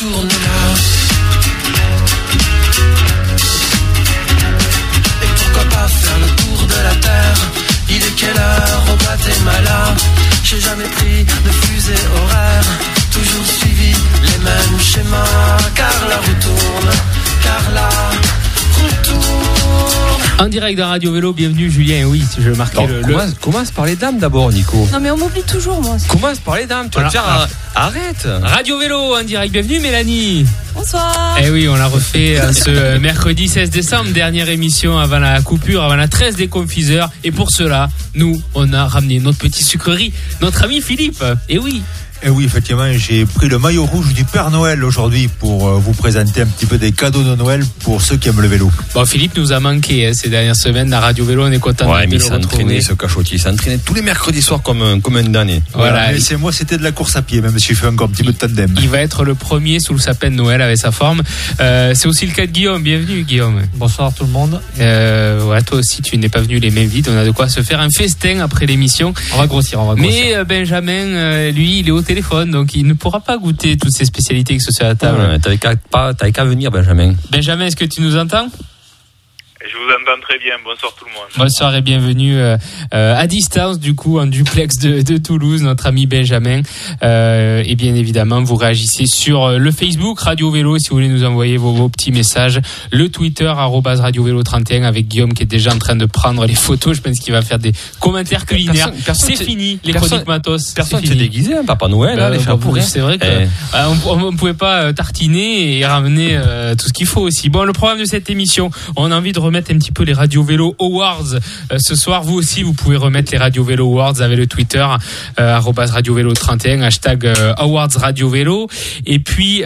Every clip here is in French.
retourne là. Et pourquoi pas faire le tour de la terre? Il est quelle heure au Guatemala? J'ai jamais pris de fusée horaire, toujours suivi les mêmes schémas. Carla retourne, Carla retourne. En direct de Radio Vélo, bienvenue Julien. Oui, je marquais Commence par les dames d'abord, Nico. Non mais on m'oublie toujours moi. Commence par les dames, tu vas te faire... Arrête. Radio Vélo en direct, bienvenue Mélanie. Bonsoir. Eh oui, on l'a refait ce mercredi 16 décembre, dernière émission avant la coupure, avant la 13 des confiseurs. Et pour cela, nous, on a ramené notre petite sucrerie, notre ami Philippe. Eh oui. Et oui, effectivement, j'ai pris le maillot rouge du Père Noël aujourd'hui pour vous présenter un petit peu des cadeaux de Noël pour ceux qui aiment le vélo. Bon, Philippe nous a manqué ces dernières semaines. La Radio Vélo, on est content de le retrouver. Ce cachotier, il s'entraînait tous les mercredis soirs comme un damné. Voilà. Mais moi, c'était de la course à pied, même si je fais encore un petit peu de tandem. Il va être le premier sous le sapin de Noël avec sa forme. C'est aussi le cas de Guillaume. Bienvenue, Guillaume. Bonsoir tout le monde. Ouais, toi aussi, tu n'es pas venu les mains vides. On a de quoi se faire un festin après l'émission. On va grossir. Mais Benjamin, lui, il est au téléphone, donc il ne pourra pas goûter toutes ces spécialités que ce soit à table. T'avais qu'à venir, Benjamin. Benjamin, est-ce que tu nous entends ? Je vous entends très bien, bonsoir tout le monde. Bonsoir et bienvenue à distance du coup en duplex de Toulouse, notre ami Benjamin. Et bien évidemment vous réagissez sur le Facebook Radio Vélo si vous voulez nous envoyer vos petits messages, le Twitter @RadioVélo31 avec Guillaume qui est déjà en train de prendre les photos. Je pense qu'il va faire des commentaires culinaires. C'est fini les chroniques matos. Personne s'est déguisé, hein, Papa Noël, les chapeaux. C'est vrai qu'on pouvait pas tartiner et ramener tout ce qu'il faut aussi. Bon, le programme de cette émission, on a envie de remettre un petit peu les Radio Vélo Awards ce soir. Vous aussi, vous pouvez remettre les Radio Vélo Awards avec le Twitter @RadioVélo31 #Awards Radio Vélo. Et puis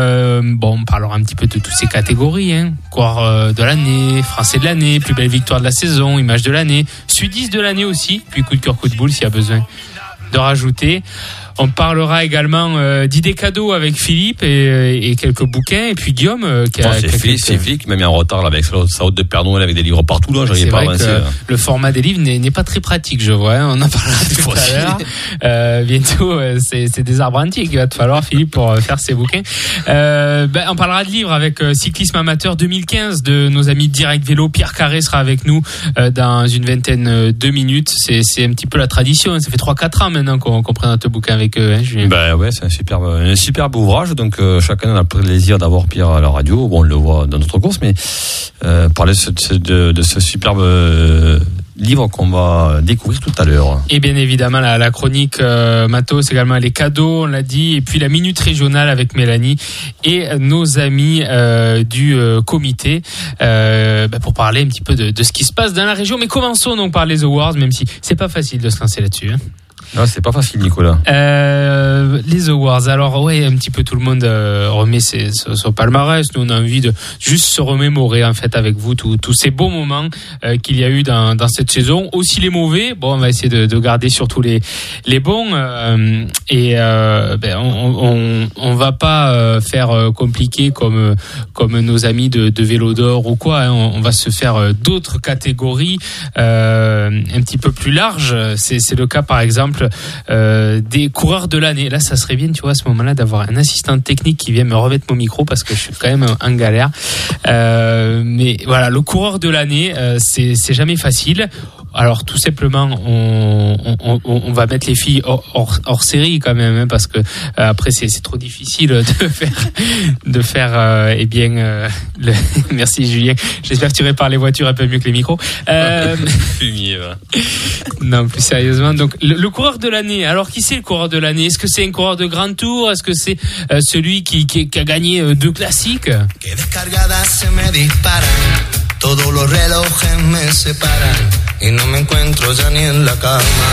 on parlera un petit peu de toutes ces catégories, hein. Coureur de l'année, Français de l'année, plus belle victoire de la saison, image de l'année, Sudiste de l'année aussi, puis coup de cœur, coup de boule s'il y a besoin de rajouter. On parlera également d'idées cadeaux avec Philippe et quelques bouquins. Et puis Guillaume c'est Philippe qui m'a mis en retard là, avec sa haute de Père Noël avec des livres partout. Là, j'arrivais pas à avancer. Le format des livres n'est pas très pratique, je vois. Hein. On en parlera tout à l'heure. Bientôt, c'est des arbres antiques qu'il va te falloir, Philippe, pour faire ces bouquins. On parlera de livres avec Cyclisme Amateur 2015 de nos amis de Direct Vélo. Pierre Carré sera avec nous dans une vingtaine de minutes. C'est un petit peu la tradition. Hein. Ça fait 3-4 ans maintenant qu'on présente le bouquin avec eux, hein, Julien. C'est un superbe ouvrage, donc chacun a le plaisir d'avoir Pierre à la radio. Bon, on le voit dans notre course, mais parler de ce superbe livre qu'on va découvrir tout à l'heure. Et bien évidemment la chronique matos, également les cadeaux, on l'a dit, et puis la minute régionale avec Mélanie et nos amis du comité pour parler un petit peu de ce qui se passe dans la région. Mais commençons donc par les awards, même si c'est pas facile de se lancer là-dessus, hein. Non, c'est pas facile, Nicolas. Les awards. Alors, ouais, un petit peu tout le monde remet son palmarès. Nous, on a envie de juste se remémorer, en fait, avec vous, tous ces beaux moments qu'il y a eu dans cette saison. Aussi les mauvais. Bon, on va essayer de garder surtout les bons. On va pas faire compliqué comme nos amis de Vélo d'Or ou quoi, hein. On va se faire d'autres catégories un petit peu plus larges. C'est le cas, par exemple, des coureurs de l'année. Là, ça serait bien, tu vois, à ce moment-là, d'avoir un assistant technique qui vient me remettre mon micro parce que je suis quand même en galère. Mais voilà, le coureur de l'année, c'est jamais facile. Alors tout simplement, on va mettre les filles hors série quand même, hein, parce que après c'est trop difficile de faire merci Julien. J'espère que tu répares les voitures un peu mieux que les micros. Fumier, va. Non, plus sérieusement. Donc le coureur de l'année. Alors qui c'est le coureur de l'année? Est-ce que c'est un coureur de grand tour? Est-ce que c'est celui qui a gagné 2 classiques? Todos los relojes me separan y no me encuentro ya ni en la cama.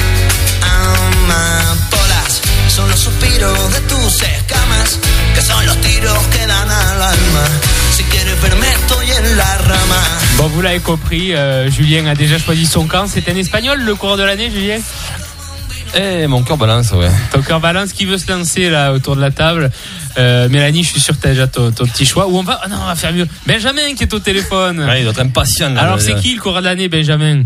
Amapolas son los suspiros de tus escamas, que son los tiros que dan al alma. Si quieres verme estoy en la rama. Bon, vous l'avez compris, Julien a déjà choisi son camp. C'est un Espagnol, le coureur de l'année, Julien? Mon cœur balance, ouais. Ton cœur balance. Qui veut se lancer là autour de la table? Mélanie, je suis sûr que tu as déjà ton petit choix. Ou on va faire mieux. Benjamin qui est au téléphone. Ouais, il doit être impatient. Là, alors, c'est qui le coureur de l'année, Benjamin?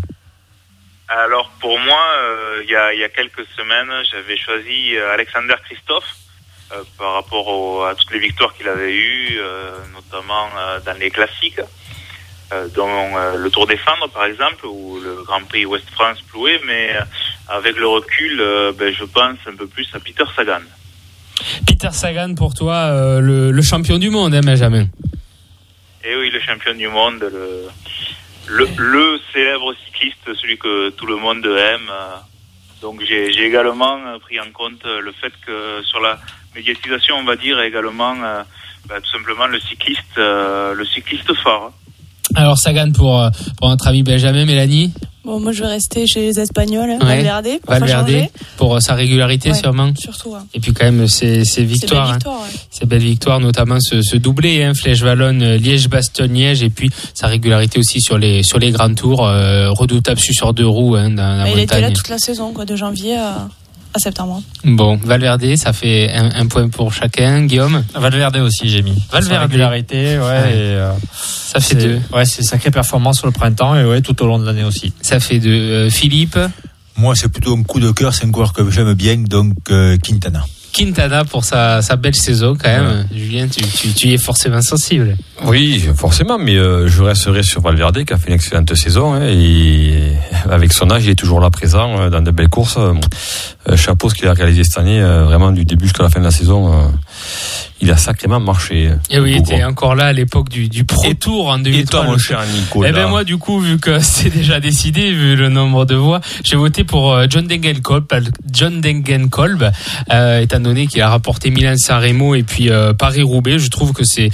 Alors, pour moi, il y a quelques semaines, j'avais choisi Alexander Kristoff, par rapport à toutes les victoires qu'il avait eues, notamment dans les classiques, dont le Tour des Flandres par exemple, ou le Grand Prix Ouest France Ploué, mais avec le recul, je pense un peu plus à Peter Sagan. Peter Sagan, pour toi, le champion du monde, hein, Benjamin? Et oui, le champion du monde, le célèbre cycliste, celui que tout le monde aime. Donc j'ai également pris en compte le fait que sur la médiatisation, on va dire également tout simplement le cycliste phare. Alors Sagan pour notre ami Benjamin. Mélanie? Bon, moi je vais rester chez les Espagnols, Valverde, pour sa régularité, sûrement. Surtout. Ouais. Et puis quand même ses victoires, ses belles victoires, notamment ce doublé, Flèche Wallonne, Liège-Bastogne-Liège, et puis sa régularité aussi sur les grands tours, redoutable sur 2 roues dans la montagne. Il était là toute la saison, de janvier à septembre. Bon, Valverde, ça fait un point pour chacun. Guillaume? Valverde aussi, j'ai mis. Valverde. Régularité, et ça fait 2. Ouais, c'est sacrée performance sur le printemps et tout au long de l'année aussi. Ça fait 2. Philippe? Moi, c'est plutôt un coup de cœur, c'est un coureur que j'aime bien, donc Quintana. Quintana pour sa belle saison quand même. Ouais. Julien, tu y es forcément sensible. Oui, forcément, mais je resterai sur Valverde qui a fait une excellente saison et avec son âge, il est toujours là présent dans de belles courses. Chapeau ce qu'il a réalisé cette année, vraiment du début jusqu'à la fin de la saison. Il a sacrément marché. Et oui, il était encore là à l'époque du Pro Tour en 2003. Et toi, mon cher Nico? Eh ben moi, du coup, vu que c'est déjà décidé, vu le nombre de voix, j'ai voté pour John Degenkolb, étant donné qu'il a rapporté Milan-San Remo et puis Paris-Roubaix. Je trouve que c'est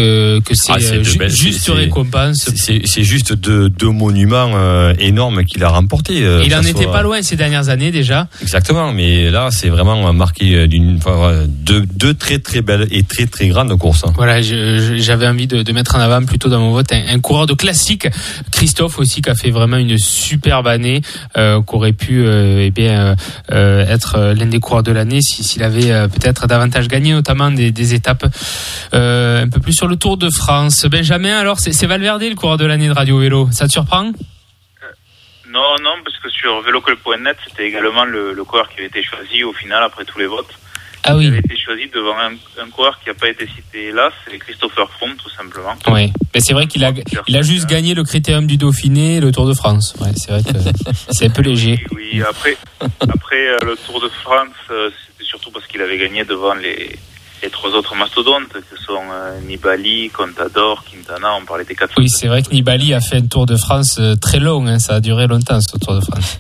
juste récompense. C'est juste deux monuments énormes qu'il a remportés. Il en était pas loin ces dernières années déjà. Exactement, mais là, c'est vraiment marqué deux très très belles et très très grande course. Voilà, j'avais envie de mettre en avant plutôt dans mon vote un coureur de classique, Christophe aussi, qui a fait vraiment une superbe année, qu'aurait pu être l'un des coureurs de l'année s'il avait peut-être davantage gagné, notamment des étapes un peu plus sur le Tour de France. Benjamin, alors c'est Valverde le coureur de l'année de Radio Vélo, ça te surprend? Non, parce que sur veloclub.net, c'était également le coureur qui avait été choisi au final après tous les votes. Ah oui. Il avait été choisi devant un coureur qui n'a pas été cité là, c'est Christopher Froome tout simplement. Oui, mais c'est vrai qu'il a juste gagné le Critérium du Dauphiné et le Tour de France. Ouais, c'est vrai que c'est un peu léger. Oui, après le Tour de France, c'était surtout parce qu'il avait gagné devant les 3 autres mastodontes, que sont Nibali, Contador, Quintana, on parlait des 4. Oui, c'est vrai que Nibali a fait un Tour de France très long, ça a duré longtemps ce Tour de France.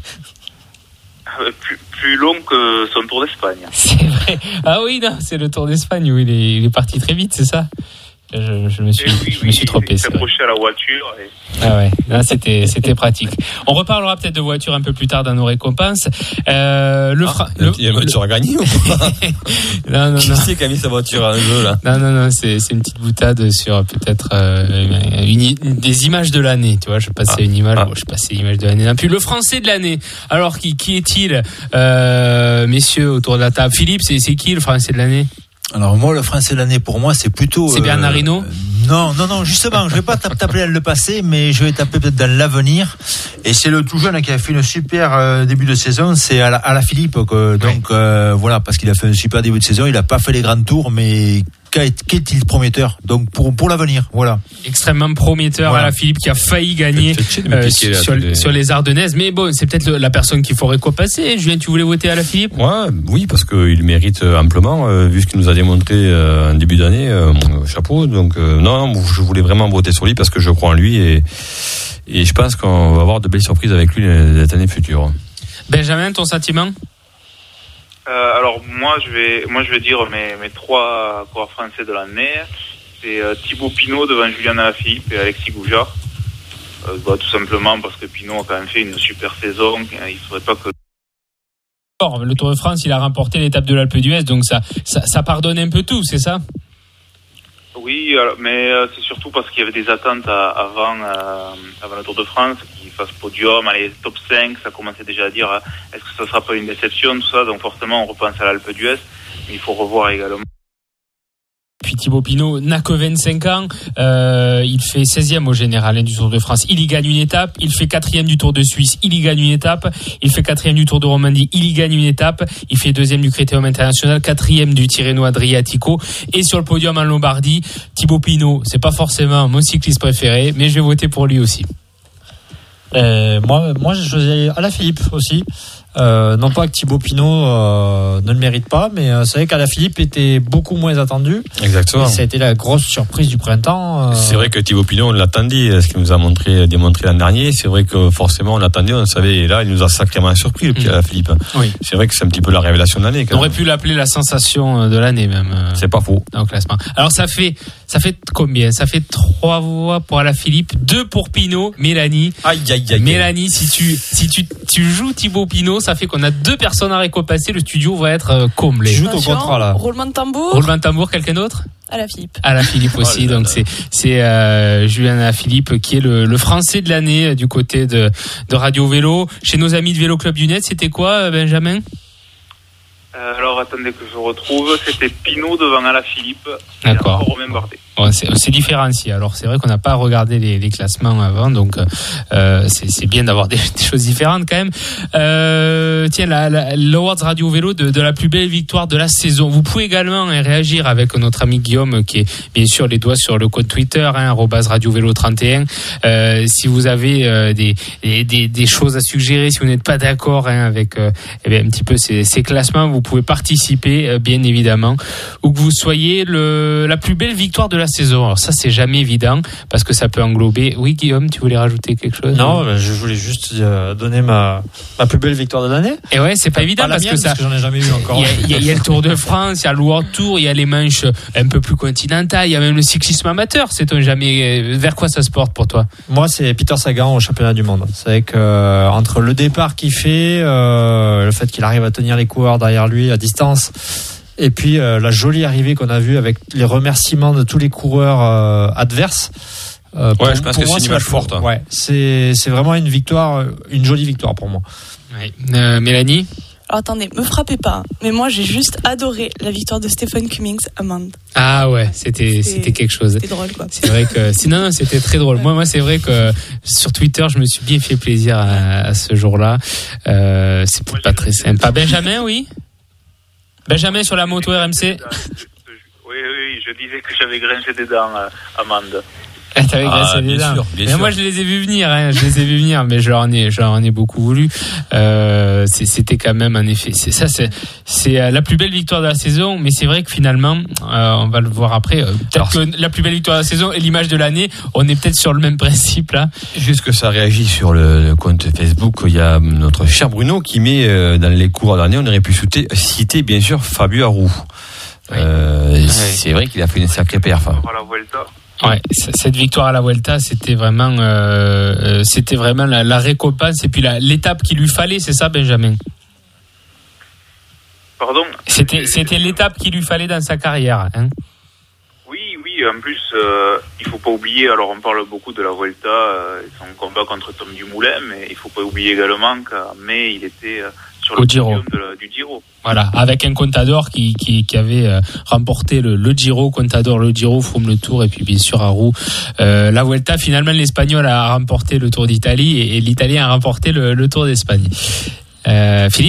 Plus long que son Tour d'Espagne. C'est vrai. Ah oui, non, c'est le Tour d'Espagne où il est parti très vite, c'est ça? Je me suis trompé. Il s'est approché à la voiture. Ah ouais, là c'était pratique. On reparlera peut-être de voiture un peu plus tard dans nos récompenses. Il y a une voiture à gagner ou pas? Non. Qui c'est qui a mis sa voiture à un jeu là? Non, c'est une petite boutade sur peut-être des images de l'année. Tu vois, je passais une image. Bon, je passais l'image de l'année. Et puis le Français de l'année. Alors qui est-il, messieurs autour de la table? Philippe, c'est qui le Français de l'année? Alors moi, le Français de l'année, pour moi, c'est plutôt... C'est Bernard Hinault? Non, justement, je vais pas taper dans le passé, mais je vais taper peut-être dans l'avenir. Et c'est le tout jeune qui a fait une super début de saison, c'est Alaphilippe. Donc voilà, parce qu'il a fait un super début de saison, il a pas fait les grands tours, mais qu'est-il prometteur, donc pour l'avenir, voilà. Extrêmement prometteur, voilà. Alaphilippe qui a failli gagner sur les Ardennaises, mais bon, c'est peut-être la personne qu'il faut récompenser. Julien, tu voulais voter Alaphilippe? Oui, parce qu'il mérite amplement, vu ce qu'il nous a démontré en début d'année, chapeau. Donc non, je voulais vraiment voter sur lui parce que je crois en lui et je pense qu'on va avoir de belles surprises avec lui les années futures. Benjamin, ton sentiment? Alors moi je vais dire mes 3 coureurs français de l'année. C'est Thibaut Pinot devant Julian Alaphilippe et Alexis Goujard. Tout simplement parce que Pinot a quand même fait une super saison. Il ne faudrait pas que... Le Tour de France, il a remporté l'étape de l'Alpe d'Huez, donc ça pardonne un peu tout, c'est ça? Oui, mais c'est surtout parce qu'il y avait des attentes avant le Tour de France, qu'il fasse podium, allez, top 5, ça commençait déjà à dire est-ce que ça sera pas une déception, tout ça, donc forcément on repense à l'Alpe d'Huez, mais il faut revoir également. puis Thibaut Pinot n'a que 25 ans. Il fait 16e au général du Tour de France. Il y gagne une étape. Il fait 4e du Tour de Suisse. Il y gagne une étape. Il fait 4e du Tour de Romandie. Il y gagne une étape. Il fait 2e du Critérium International, 4e du Tirreno Adriatico. Et sur le podium en Lombardie, Thibaut Pinot, c'est pas forcément mon cycliste préféré, mais je vais voter pour lui aussi. Moi, j'ai choisi Alaphilippe aussi. Non pas que Thibaut Pinot ne le mérite pas, mais c'est vrai qu'Alaphilippe était beaucoup moins attendu. Exactement. Et ça a été la grosse surprise du printemps. C'est vrai que Thibaut Pinot, on l'attendait, ce qu'il nous a démontré l'an dernier. C'est vrai que forcément on l'attendait, on le savait. Et là, il nous a sacrément surpris, le petit Alaphilippe. Oui. C'est vrai que c'est un petit peu la révélation de l'année. On aurait pu l'appeler la sensation de l'année même. C'est pas faux. Dans le classement. Alors ça fait combien ? Ça fait 3 voix pour Alaphilippe, 2 pour Pinot. Mélanie. Aïe. Mélanie, si tu joues Thibaut Pinot, ça fait qu'on a 2 personnes à récompenser. Le studio va être comblé. Joue ton contrat là. Roulement de tambour. Roulement de tambour, quelqu'un d'autre ? Alaphilippe aussi. Donc c'est Julien Alaphilippe qui est le Français de l'année du côté de Radio Vélo. Chez nos amis de Vélo Club du Net, c'était quoi, Benjamin ? Alors attendez que je retrouve, c'était Pinot devant Alaphilippe. D'accord. Et Romain Bardet. Bon, c'est différencié. Alors c'est vrai qu'on n'a pas regardé les classements avant, donc c'est bien d'avoir des choses différentes quand même. Tiens, l'Awards Radio Vélo de la plus belle victoire de la saison. Vous pouvez également réagir avec notre ami Guillaume qui est bien sûr les doigts sur le compte Twitter @radiovélo31. Si vous avez des choses à suggérer, si vous n'êtes pas d'accord avec un petit peu ces classements, vous pouvez participer bien évidemment. Où que vous soyez, la plus belle victoire de la saison. Alors ça, c'est jamais évident parce que ça peut englober. Oui, Guillaume, tu voulais rajouter quelque chose ? Non, je voulais juste donner ma plus belle victoire de l'année. Et ouais, c'est pas évident parce que j'en ai jamais vu encore. Il y a le Tour de France, il y a le World Tour, il y a les manches un peu plus continentales, il y a même le cyclisme amateur. Sait-on jamais vers quoi ça se porte pour toi ? Moi, c'est Peter Sagan au championnat du monde. C'est vrai que entre le départ qu'il fait, le fait qu'il arrive à tenir les coureurs derrière lui à distance. Et puis la jolie arrivée qu'on a vue avec les remerciements de tous les coureurs adverses. Je pense que c'est une image forte. Ouais, c'est vraiment une victoire, une jolie victoire pour moi. Ouais. Mélanie ? Alors attendez, me frappez pas, mais moi j'ai juste adoré la victoire de Stephen Cummings à Mende. Ah ouais, c'était quelque chose. C'était drôle quoi. C'est vrai que non, c'était très drôle. Moi c'est vrai que sur Twitter, je me suis bien fait plaisir à ce jour-là. C'est peut-être pas très sympa. Benjamin, oui. Benjamin sur la moto RMC. Oui, je disais que j'avais grincé des dents à Mende. T'avais grincé des dents. Bien sûr. Moi, je les ai vus venir, mais je leur en ai beaucoup voulu. C'était quand même un effet. C'est la plus belle victoire de la saison, mais c'est vrai que finalement, on va le voir après. Que la plus belle victoire de la saison et l'image de l'année, on est peut-être sur le même principe là. Juste que ça réagit sur le compte Facebook. Il y a notre cher Bruno qui met dans les coureurs de l'année, on aurait pu citer bien sûr Fabio Aru. C'est vrai qu'il a fait une sacrée perf. Ouais, cette victoire à la Vuelta, c'était vraiment la récompense et puis l'étape qu'il lui fallait, c'est ça, Benjamin ? Pardon ? C'était l'étape qu'il lui fallait dans sa carrière, hein ? Oui, en plus, il faut pas oublier, alors on parle beaucoup de la Vuelta, son combat contre Tom Dumoulin, mais il faut pas oublier également qu'en mai, il était sur le podium du Giro. Voilà, avec un Contador qui avait remporté le Giro, Contador le Giro, Froome le Tour et puis bien sûr Aru la Vuelta. Finalement, l'Espagnol a remporté le Tour d'Italie et l'Italien a remporté le Tour d'Espagne. Philippe ?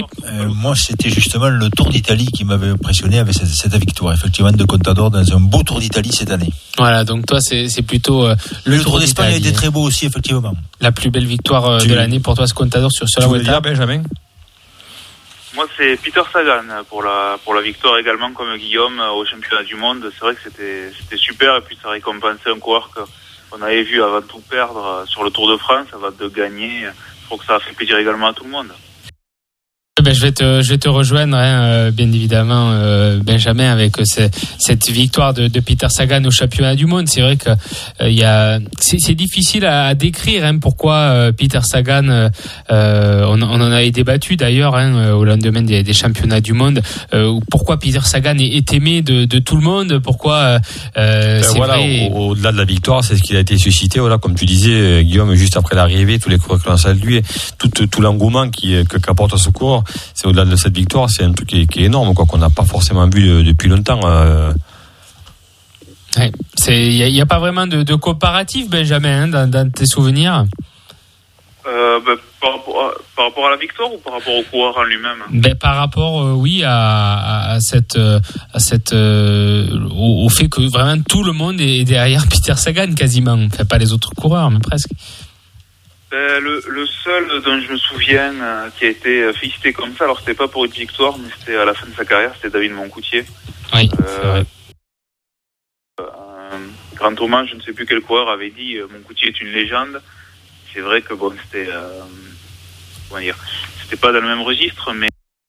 Moi, c'était justement le Tour d'Italie qui m'avait impressionné avec cette victoire, effectivement, de Contador dans un beau Tour d'Italie cette année. Voilà, donc toi, c'est plutôt le Tour d'Espagne a été très beau aussi, effectivement. La plus belle victoire de l'année pour toi, c'est Contador sur la Vuelta. Benjamin ? Moi, c'est Peter Sagan pour la victoire également, comme Guillaume, au championnat du monde. C'est vrai que c'était super, et puis ça récompensait un coureur qu'on avait vu avant de tout perdre sur le Tour de France, avant de gagner. Je trouve que ça a fait plaisir également à tout le monde. Ben, je vais te rejoindre, bien évidemment, Benjamin, avec cette victoire de Peter Sagan au championnat du monde. C'est vrai que c'est difficile à décrire, pourquoi Peter Sagan. On en avait débattu d'ailleurs au lendemain des championnats du monde. Pourquoi Peter Sagan est aimé de tout le monde. Pourquoi c'est vrai. Au-delà de la victoire, c'est ce qui a été suscité. Voilà, comme tu disais, Guillaume, juste après l'arrivée, tous les coureurs qui l'ont salué, tout l'engouement qu'apporte ce coureur. C'est au-delà de cette victoire, c'est un truc qui est énorme, qu'on n'a pas forcément vu depuis longtemps. Ouais. Il y a pas vraiment de comparatif, Benjamin, dans tes souvenirs. Par rapport à la victoire ou par rapport au coureur en lui-même? Par rapport, oui, à cette, au fait que vraiment tout le monde est derrière Peter Sagan quasiment. Enfin, pas les autres coureurs, mais presque. Le seul dont je me souviens qui a été félicité comme ça, alors c'était pas pour une victoire, mais c'était à la fin de sa carrière, c'était David Moncoutier. Oui, c'est vrai. Grand Thomas, je ne sais plus quel coureur avait dit Moncoutier est une légende. C'est vrai que bon, c'était c'était pas dans le même registre, mais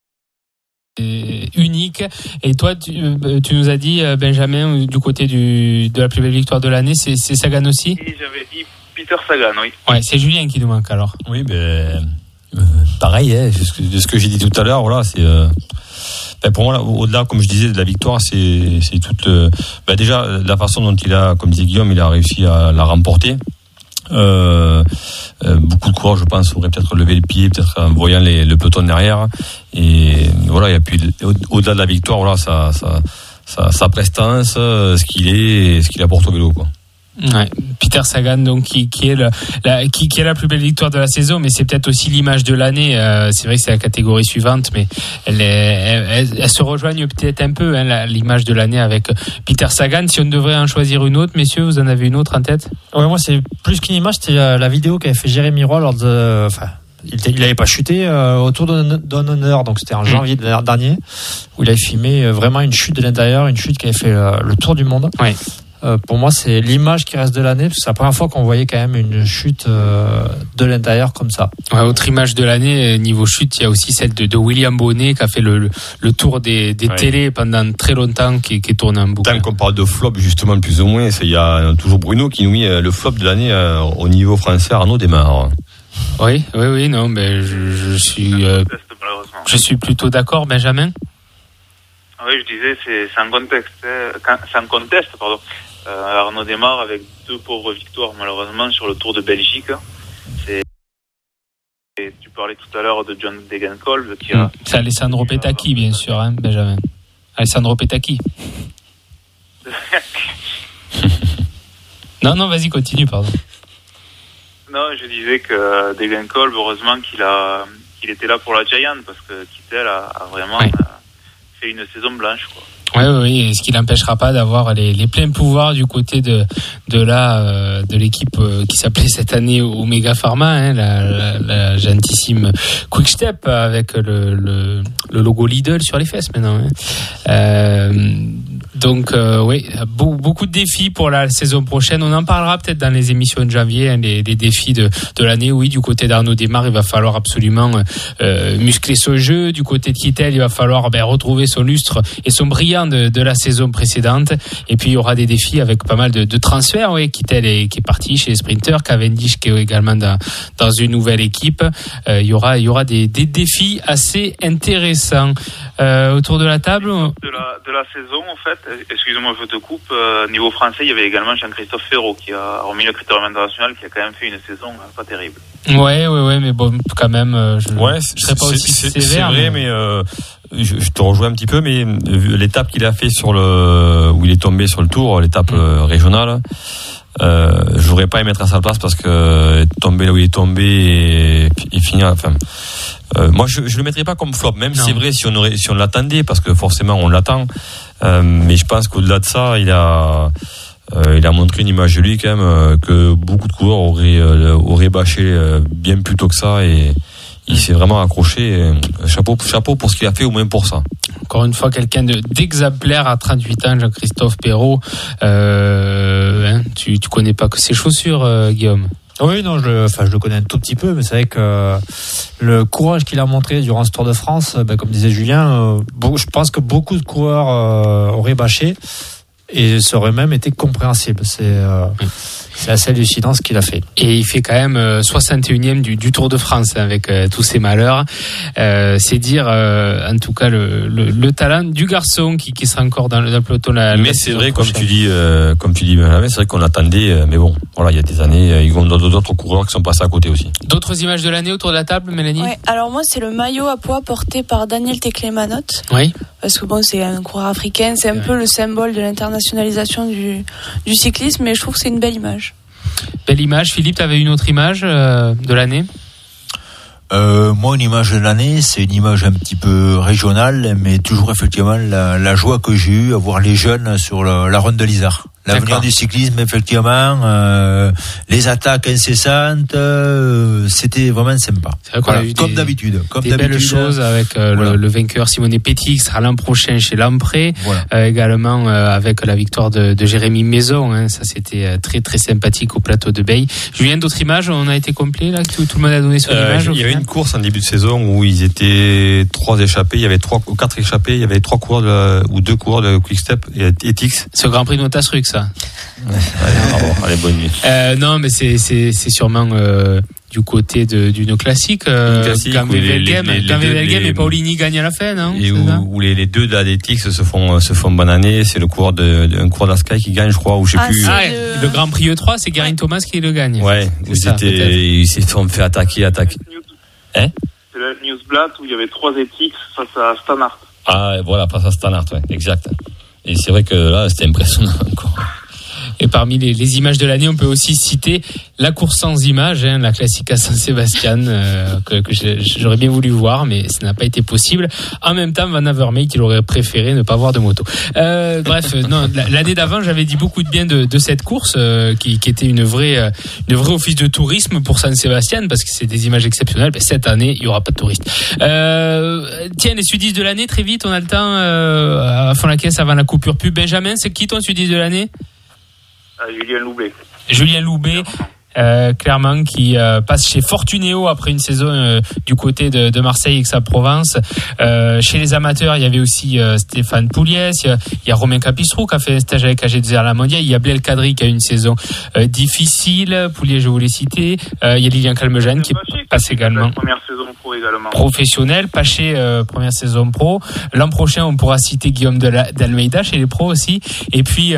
unique. Et toi, tu nous as dit, Benjamin, du côté de la plus belle victoire de l'année, c'est Sagan aussi. Et j'avais dit Peter Sagan, oui. Ouais, c'est Julien qui nous manque alors. Oui, pareil, de ce que j'ai dit tout à l'heure, voilà, c'est. Pour moi, au-delà, comme je disais, de la victoire, c'est toute. Déjà, la façon dont il a, comme disait Guillaume, il a réussi à la remporter. Beaucoup de coureurs, je pense, auraient peut-être levé le pied, peut-être en voyant le peloton derrière. Et voilà, et puis au-delà de la victoire, voilà, sa prestance, ce qu'il apporte au vélo, quoi. Ouais, Peter Sagan, donc qui est la plus belle victoire de la saison, mais c'est peut-être aussi l'image de l'année. C'est vrai que c'est la catégorie suivante, mais elles se rejoignent peut-être un peu, l'image de l'année avec Peter Sagan. Si on devrait en choisir une autre, messieurs, vous en avez une autre en tête? Ouais, moi c'est plus qu'une image, c'était la vidéo qu'avait fait Jérémy Roy lors de. Il n'avait pas chuté au Tour Down Under, donc c'était en janvier dernier, où il avait filmé vraiment une chute de l'intérieur, une chute qui avait fait le tour du monde. Ouais. Pour moi, c'est l'image qui reste de l'année, parce que c'est la première fois qu'on voyait quand même une chute de l'intérieur comme ça. Ouais, autre image de l'année, niveau chute, il y a aussi celle de William Bonnet, qui a fait le tour des télés pendant très longtemps, qui est tourné en boucle. Tant qu'on parle de flop, justement, plus ou moins, il y a toujours Bruno qui nous met le flop de l'année au niveau français, Arnaud Démarre. Oui, non, mais je suis plutôt d'accord, Benjamin. Oui, je disais, c'est sans conteste, pardon. Arnaud Démarre avec 2 pauvres victoires, malheureusement, sur le Tour de Belgique. Et tu parlais tout à l'heure de John Degenkolb qui a... C'est Alessandro Petacchi, bien sûr, Benjamin. Alessandro Petacchi. Non, vas-y, continue, pardon. Non, je disais que Degenkolb, heureusement qu'il était là pour la Giant, parce que Kittel a vraiment fait une saison blanche, quoi. Oui, ce qui n'empêchera pas d'avoir les pleins pouvoirs du côté de l'équipe qui s'appelait cette année Omega Pharma, la gentissime Quick Step avec le logo Lidl sur les fesses maintenant. Donc beaucoup de défis pour la saison prochaine. On en parlera peut-être dans les émissions de janvier, les défis de l'année. Oui, du côté d'Arnaud Démarre, il va falloir absolument muscler son jeu. Du côté de Kittel, il va falloir retrouver son lustre et son brillant de la saison précédente. Et puis il y aura des défis avec pas mal de transferts. Oui, Kittel qui est parti chez les sprinters, Cavendish qui est également dans une nouvelle équipe. Il y aura des défis assez intéressants autour de la table. De la saison, en fait, excusez-moi, je te coupe. Niveau français, il y avait également Jean-Christophe Ferraud qui a, hormis le critérium international, qui a quand même fait une saison pas terrible. Ouais, mais bon, quand même, je serais pas aussi sévère. C'est vrai, mais je te rejoins un petit peu, mais l'étape qu'il a fait où il est tombé sur le Tour, l'étape régionale, j'aurais pas aimé être à sa place parce que tomber là où il est tombé et finir, enfin. Moi, je le mettrais pas comme flop, même si c'est vrai si on l'attendait, parce que forcément on l'attend. Mais je pense qu'au-delà de ça, il a montré une image de lui quand même que beaucoup de coureurs auraient bâché bien plus tôt que ça, et il s'est vraiment accroché. Chapeau pour ce qu'il a fait, au moins pour ça. Encore une fois, quelqu'un d'exemplaire à 38 ans, Jean-Christophe Perrault. Tu connais pas que ses chaussures, Guillaume? Oui, non, je le connais un tout petit peu, mais c'est vrai que le courage qu'il a montré durant ce Tour de France, comme disait Julien, je pense que beaucoup de coureurs auraient bâché, et ça aurait même été compréhensible. C'est assez hallucinant ce qu'il a fait. Et il fait quand même 61e du Tour de France avec tous ses malheurs. C'est dire en tout cas le talent du garçon qui sera encore dans le peloton. Mais c'est vrai, comme tu dis Benjamin, c'est vrai qu'on l'attendait, mais bon, voilà, il y a des années, il y a d'autres coureurs qui sont passés à côté aussi. D'autres images de l'année autour de la table, Mélanie? Ouais, alors moi c'est le maillot à pois porté par Daniel Teclémanot. Oui. Parce que bon, c'est un coureur africain, c'est un peu le symbole de l'internationalisation du cyclisme, mais je trouve que c'est une belle image. Belle image. Philippe, tu avais une autre image de l'année? Moi, une image de l'année, c'est une image un petit peu régionale, mais toujours effectivement la joie que j'ai eue à voir les jeunes sur la ronde de l'Isard. L'avenir du cyclisme, effectivement, les attaques incessantes, c'était vraiment sympa. C'est vrai qu'on a eu comme d'habitude. Des belles choses avec le vainqueur Simone Petit qui sera l'an prochain chez Lamprey, également avec la victoire de Jérémy Maison. Hein, ça, c'était très très sympathique au plateau de Beille. Julien, d'autres images, on a été complet là, tout le monde a donné son image. Il y avait une course en début de saison où ils étaient 3 échappés, il y avait 3 ou 4 échappés, il y avait 3 coureurs ou 2 coureurs de Quick Step et Etix. C'est au Grand Prix de Montasruc, ça. Allez, bonne nuit. Non, mais c'est sûrement du côté d'une classique. Gambe-Velgem et Paulini gagnent à la fin, non? Et où les deux d'Adetix se font bonne année. C'est le coureur d'un coureur d'Askai qui gagne, je crois, ou je sais plus. Le Grand Prix E3, c'est Guerin Thomas qui le gagne. Ouais, ils se sont fait attaquer. C'est le Newsblatt où il y avait 3 Etix face à Stannard. Ah, voilà, face à Stannard, ouais, exact. Et c'est vrai que là, c'était impressionnant encore. Et parmi les images de l'année, on peut aussi citer la course sans images, la classique à Saint-Sébastien, que j'aurais bien voulu voir, mais ça n'a pas été possible. En même temps, Van Avermaet, il aurait préféré ne pas voir de moto. Bref, non, l'année d'avant, j'avais dit beaucoup de bien de cette course, qui était une vraie office de tourisme pour Saint-Sébastien, parce que c'est des images exceptionnelles. Ben, cette année, il n'y aura pas de touristes. Tiens, les sudistes de l'année, très vite, on a le temps, à fond la caisse avant la coupure pub. Benjamin, c'est qui ton sudiste de l'année? Julien Loubet, clairement, qui passe chez Fortunéo après une saison du côté de Marseille Aix-en-Provence. Chez les amateurs, il y avait aussi Stéphane Pouliès, il y a Romain Capistrou qui a fait un stage avec AG2R à la Mondiale, il y a Blaise Kadri qui a eu une saison difficile, Pouliès je vous l'ai cité, il y a Lilian Calmejane qui passe également. Première saison pro également. Professionnel, Paché, première saison pro. L'an prochain, on pourra citer Guillaume d'Almeida chez les pros aussi. Et puis,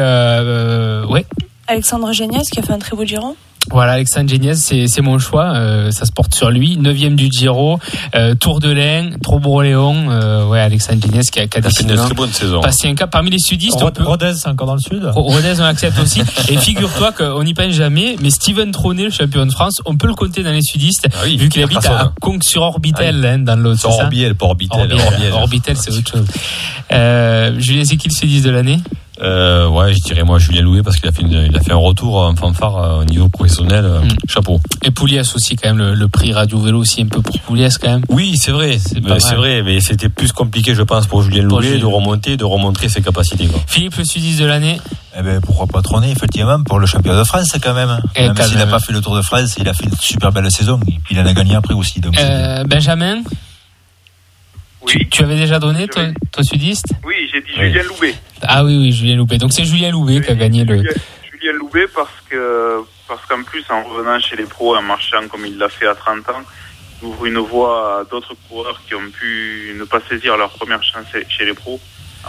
Alexandre Géniès qui a fait un très beau Giro. Voilà, Alexandre Géniès, c'est mon choix. Ça se porte sur lui. 9e du Giro, Tour de l'Ain, Trobo-Léon. Alexandre Géniès qui a fait une très bonne saison. Passé un cap parmi les sudistes. Rodez, c'est encore dans le sud. Rodez, on accepte aussi. Et figure-toi qu'on n'y pense jamais, mais Steven Traunet, le champion de France, on peut le compter dans les sudistes, vu qu'il habite à Conques-sur-Orbitel, dans l'autre. Sur Orbiel, pas Orbitel. Orbitel, c'est autre chose. Julien, c'est qui le sudiste de l'année? Je dirais moi Julien Louet parce qu'il a fait un retour en fanfare au niveau professionnel. Chapeau. Et Pouliès aussi quand même, le prix Radio Vélo aussi un peu pour Pouliès quand même. Oui, c'est vrai, c'est vrai, mais c'était plus compliqué je pense pour Julien Louet de remontrer ses capacités, quoi. Philippe, le sudiste de l'année? Pourquoi pas Trôner, effectivement, pour le championnat de France quand même. Même s'il n'a pas fait le Tour de France, il a fait une super belle saison et puis il en a gagné après aussi. Donc Benjamin? Oui. Tu avais déjà donné ton sudiste? Oui, j'ai dit Julien Loubet. Ah oui, Julien Loubet. Donc c'est Julien Loubet qui a gagné Julien Loubet parce qu'en plus, en revenant chez les pros, en marchant comme il l'a fait à 30 ans, il ouvre une voie à d'autres coureurs qui ont pu ne pas saisir leur première chance chez les pros.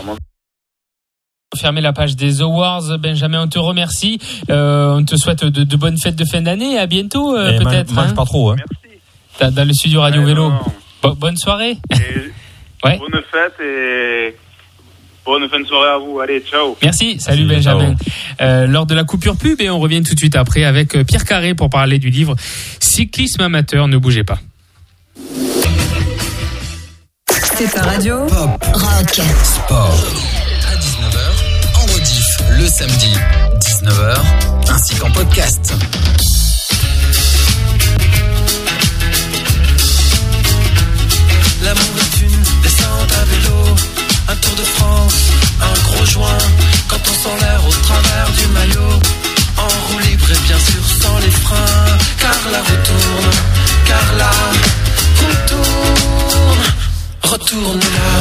Fermer la page des Awards. Benjamin, on te remercie. On te souhaite de bonnes fêtes de fin d'année. À bientôt, peut-être. Mange pas trop. Hein. Merci. Dans le studio Radio Vélo. Bonne soirée. Bonne fête et bonne fin de soirée à vous. Allez, ciao. Merci, salut Benjamin. Lors de la coupure pub, et on revient tout de suite après avec Pierre Carré pour parler du livre Cyclisme amateur. Ne bougez pas. C'est ta radio. Pop, rock, sport. À 19h, en rediff le samedi, 19h, ainsi qu'en podcast. L'amour est une descente à vélo, un Tour de France, un gros joint. Quand on sent l'air au travers du maillot, en roue libre et bien sûr sans les freins. Carla retourne là.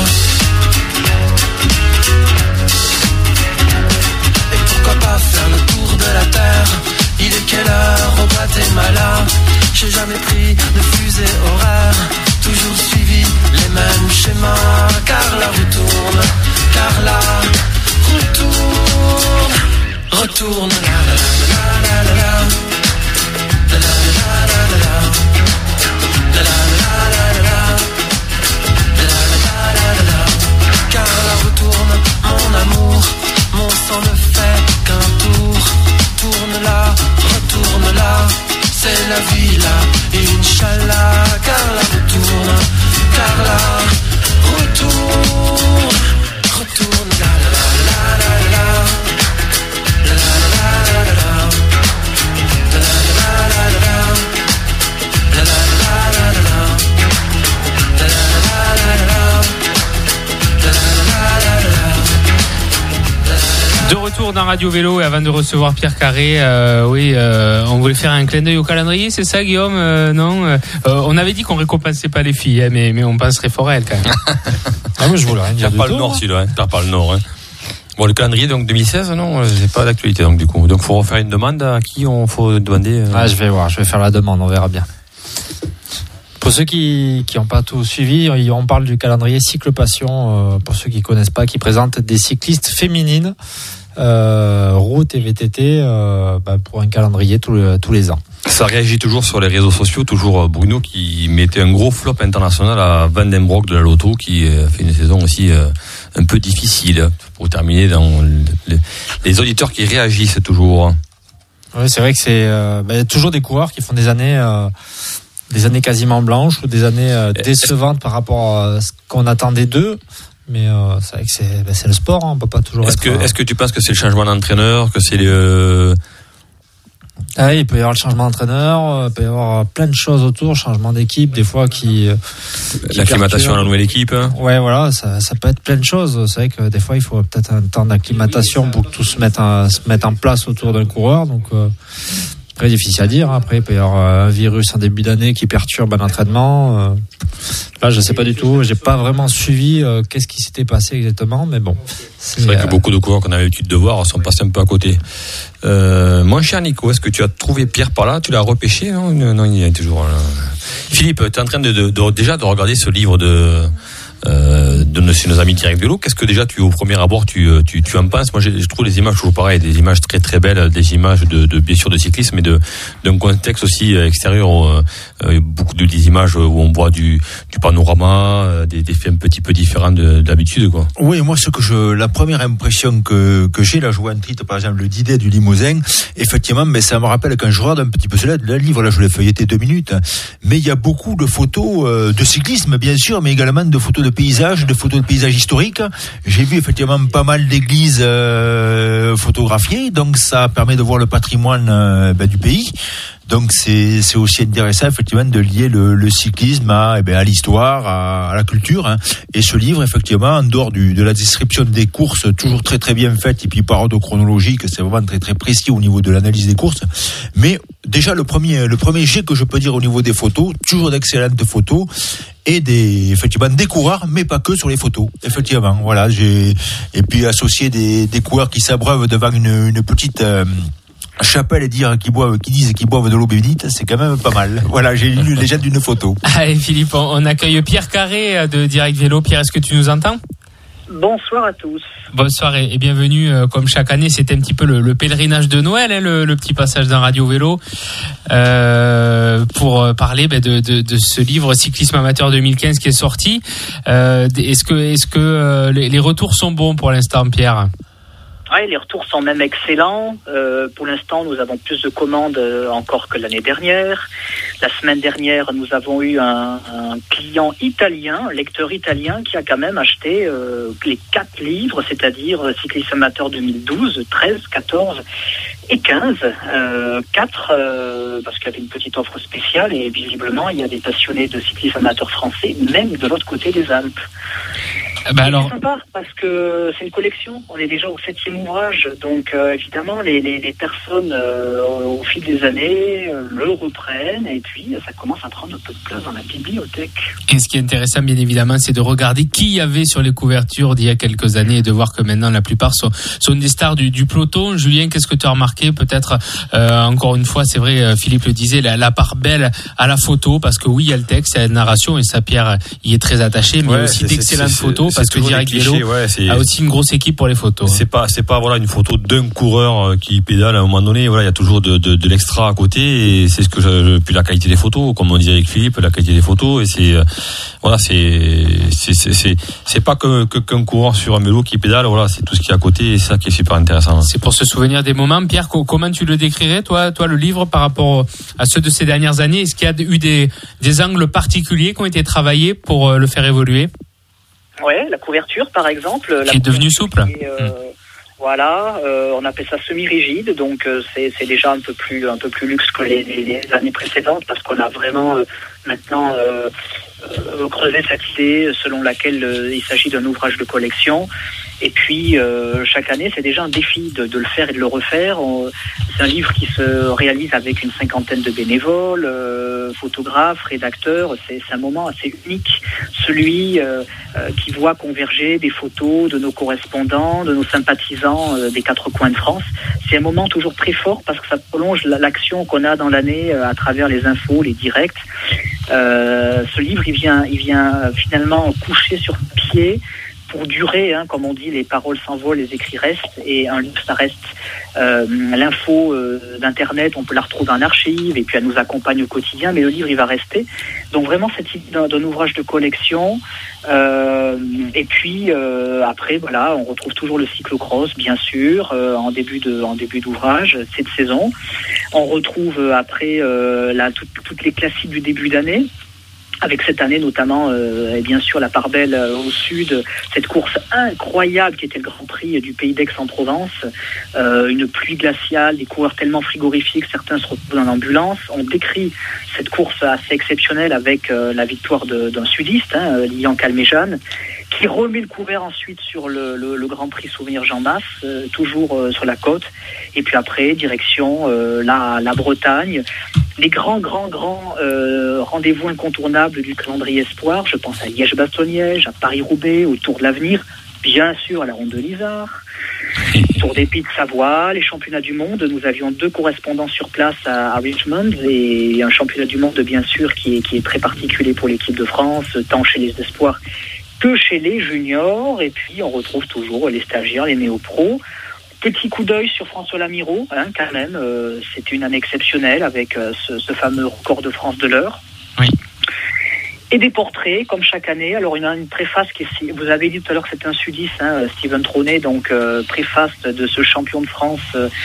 Et pourquoi pas faire le tour de la terre? Il est J'ai jamais pris de fusée horaire, toujours suivi les mêmes schémas. Carla retourne, Carla retourne, retourne la la la la la la la la la la la la. Carla retourne, mon amour, mon sang ne fait qu'un tour. Tourne là, retourne là, c'est la vie là, Inch'Allah. Carla retourne, Carla retourne, retourne la la la la la la la la la la la De retour dans Radio Vélo et avant de recevoir Pierre Carré, on voulait faire un clin d'œil au calendrier, c'est ça Guillaume? Non, on avait dit qu'on récompensait pas les filles, hein, mais on penserait fort à elles quand même. Ah moi je voulais rien dire. T'as pas le Nord celui-là, t'as pas le Nord. Hein. Bon, le calendrier donc 2016, non, c'est pas d'actualité donc du coup. Donc faut refaire une demande à qui on faut demander. Ah je vais voir, je vais faire la demande, on verra bien. Pour ceux qui n'ont pas tout suivi, on parle du calendrier Cycle Passion, pour ceux qui connaissent pas, qui présente des cyclistes féminines, route et VTT, pour un calendrier tous les ans. Ça réagit toujours sur les réseaux sociaux, toujours Bruno qui mettait un gros flop international à Van den Broek de la Lotto, qui fait une saison aussi un peu difficile. Pour terminer, dans les auditeurs qui réagissent toujours. Oui, c'est vrai que il y a toujours des coureurs qui font des années quasiment blanches ou des années décevantes par rapport à ce qu'on attendait d'eux. Mais c'est vrai que c'est le sport, hein, on peut pas toujours Est-ce que tu penses que c'est le changement d'entraîneur, que c'est Ah oui, il peut y avoir le changement d'entraîneur, il peut y avoir plein de choses autour, changement d'équipe, des fois qui l'acclimatation à la nouvelle équipe. Hein. Ouais, voilà, ça peut être plein de choses. C'est vrai que des fois, il faut peut-être un temps d'acclimatation pour que tout se mette en place autour d'un coureur. Donc, très difficile à dire. Après, il peut y avoir un virus en début d'année qui perturbe un entraînement. Là, je sais pas du tout. J'ai pas vraiment suivi qu'est-ce qui s'était passé exactement, mais bon. C'est vrai que beaucoup de coureurs qu'on avait l'habitude de voir sont passés un peu à côté. Mon cher Nico, est-ce que tu as trouvé Pierre par là? Tu l'as repêché? Non, il est toujours là. Philippe, tu es en train déjà de regarder ce livre de nos amis Direct Vélo. Qu'est-ce que déjà au premier abord tu en penses? Moi, je trouve les images toujours pareil, des images très très belles, des images de bien sûr de cyclisme, mais d'un contexte aussi extérieur, beaucoup des images où on voit du panorama, des faits un petit peu différents d'habitude, quoi. Oui, moi la première impression que j'ai, là je vois un titre par exemple le Didet du Limousin, effectivement, mais ça me rappelle quand je regarde un petit peu cela, le livre là je l'ai feuilleté 2 minutes, mais il y a beaucoup de photos de cyclisme bien sûr, mais également de photos de paysages, de photos de paysages historiques. J'ai vu effectivement pas mal d'églises photographiées, donc ça permet de voir le patrimoine du pays. Donc c'est aussi intéressant effectivement de lier le cyclisme à l'histoire, à la culture. Hein. Et ce livre effectivement, en dehors de la description des courses, toujours très très bien faite et puis par ordre chronologique, c'est vraiment très très précis au niveau de l'analyse des courses. Mais déjà le premier jet que je peux dire au niveau des photos, toujours d'excellentes photos. Et effectivement des coureurs, mais pas que sur les photos. Effectivement, voilà. Et puis associer des coureurs qui s'abreuvent devant une petite chapelle et disent qu'ils boivent de l'eau bénite, c'est quand même pas mal. Voilà, j'ai lu les légende d'une photo. Allez Philippe, on accueille Pierre Carré de Direct Vélo. Pierre, est-ce que tu nous entends? Bonsoir à tous. Bonsoir et bienvenue. Comme chaque année, c'était un petit peu le pèlerinage de Noël, hein, le petit passage d'un Radio Vélo, pour parler de ce livre Cyclisme amateur 2015 qui est sorti. Est-ce que les retours sont bons pour l'instant, Pierre? Oui, les retours sont même excellents. Pour l'instant, nous avons plus de commandes encore que l'année dernière. La semaine dernière, nous avons eu un client italien, un lecteur italien, qui a quand même acheté les 4 livres, c'est-à-dire Cyclisme amateur 2012, 13, 14 et 15. 4, parce qu'il y avait une petite offre spéciale et visiblement, il y a des passionnés de cyclisme amateur français, même de l'autre côté des Alpes. C'est sympa parce que c'est une collection. On est déjà au 7e ouvrage, donc évidemment les personnes au fil des années le reprennent et puis ça commence à prendre un peu de place dans la bibliothèque. Et ce qui est intéressant, bien évidemment, c'est de regarder qui y avait sur les couvertures d'il y a quelques années et de voir que maintenant la plupart sont des stars du peloton. Julien, qu'est-ce que tu as remarqué? Peut-être encore une fois, c'est vrai, Philippe le disait, la part belle à la photo, parce que oui, il y a le texte, il y a la narration et ça, Pierre y est très attaché, mais il y a aussi d'excellentes photos. Parce que Direct Vélo a aussi une grosse équipe pour les photos. C'est pas voilà une photo d'un coureur qui pédale à un moment donné. Voilà, il y a toujours de l'extra à côté et c'est ce que puis la qualité des photos, comme on dit avec Philippe, la qualité des photos et c'est pas qu'un coureur sur un vélo qui pédale. Voilà, c'est tout ce qui est à côté et c'est ça qui est super intéressant. C'est pour se souvenir des moments. Pierre, comment tu le décrirais toi le livre par rapport à ceux de ces dernières années? Est-ce qu'il y a eu des angles particuliers qui ont été travaillés pour le faire évoluer? Ouais, la couverture par exemple. Qui est devenue souple. Voilà, on appelle ça semi-rigide, donc c'est déjà un peu plus luxe que les années précédentes parce qu'on a vraiment maintenant creusé cette idée selon laquelle il s'agit d'un ouvrage de collection. Et puis chaque année, c'est déjà un défi de le faire et de le refaire. C'est un livre qui se réalise avec une 50aine de bénévoles, photographes, rédacteurs. C'est un moment assez unique, celui qui voit converger des photos de nos correspondants, de nos sympathisants des 4 coins de France. C'est un moment toujours très fort parce que ça prolonge l'action qu'on a dans l'année à travers les infos, les directs. Ce livre, il vient finalement coucher sur pied pour durer, comme on dit, les paroles s'envolent, les écrits restent, et un livre, ça reste l'info d'Internet, on peut la retrouver en archive, et puis elle nous accompagne au quotidien, mais le livre, il va rester. Donc vraiment, cette idée d'un ouvrage de collection, et puis après, voilà, on retrouve toujours le cyclocross, bien sûr, en début d'ouvrage, cette saison. On retrouve après toutes les classiques du début d'année, avec cette année notamment, et bien sûr la part belle au sud, cette course incroyable qui était le Grand Prix du Pays d'Aix-en-Provence, une pluie glaciale, des coureurs tellement frigorifiques, certains se retrouvent dans l'ambulance. On décrit cette course assez exceptionnelle avec la victoire d'un sudiste, Lilian Calmejane, qui remet le couvert ensuite sur le Grand Prix Souvenir Jean Masse, toujours sur la côte. Et puis après, direction la Bretagne. Les grands rendez-vous incontournables du calendrier espoir. Je pense à Liège-Bastogne-Liège, à Paris-Roubaix, au Tour de l'Avenir, bien sûr à la Ronde de l'Isard, Tour des Pays de Savoie, les championnats du monde. Nous avions 2 correspondants sur place à Richmond et un championnat du monde, bien sûr, qui est très particulier pour l'équipe de France, tant chez les espoirs que chez les juniors. Et puis on retrouve toujours les stagiaires, les néo-pros. Petit coup d'œil sur François Lamiraud, quand même. C'est une année exceptionnelle avec ce fameux record de France de l'heure. Oui. Et des portraits, comme chaque année. Alors, il y a une préface vous avez dit tout à l'heure que c'était un sudiste, Steven Tronet, donc préface de ce champion de France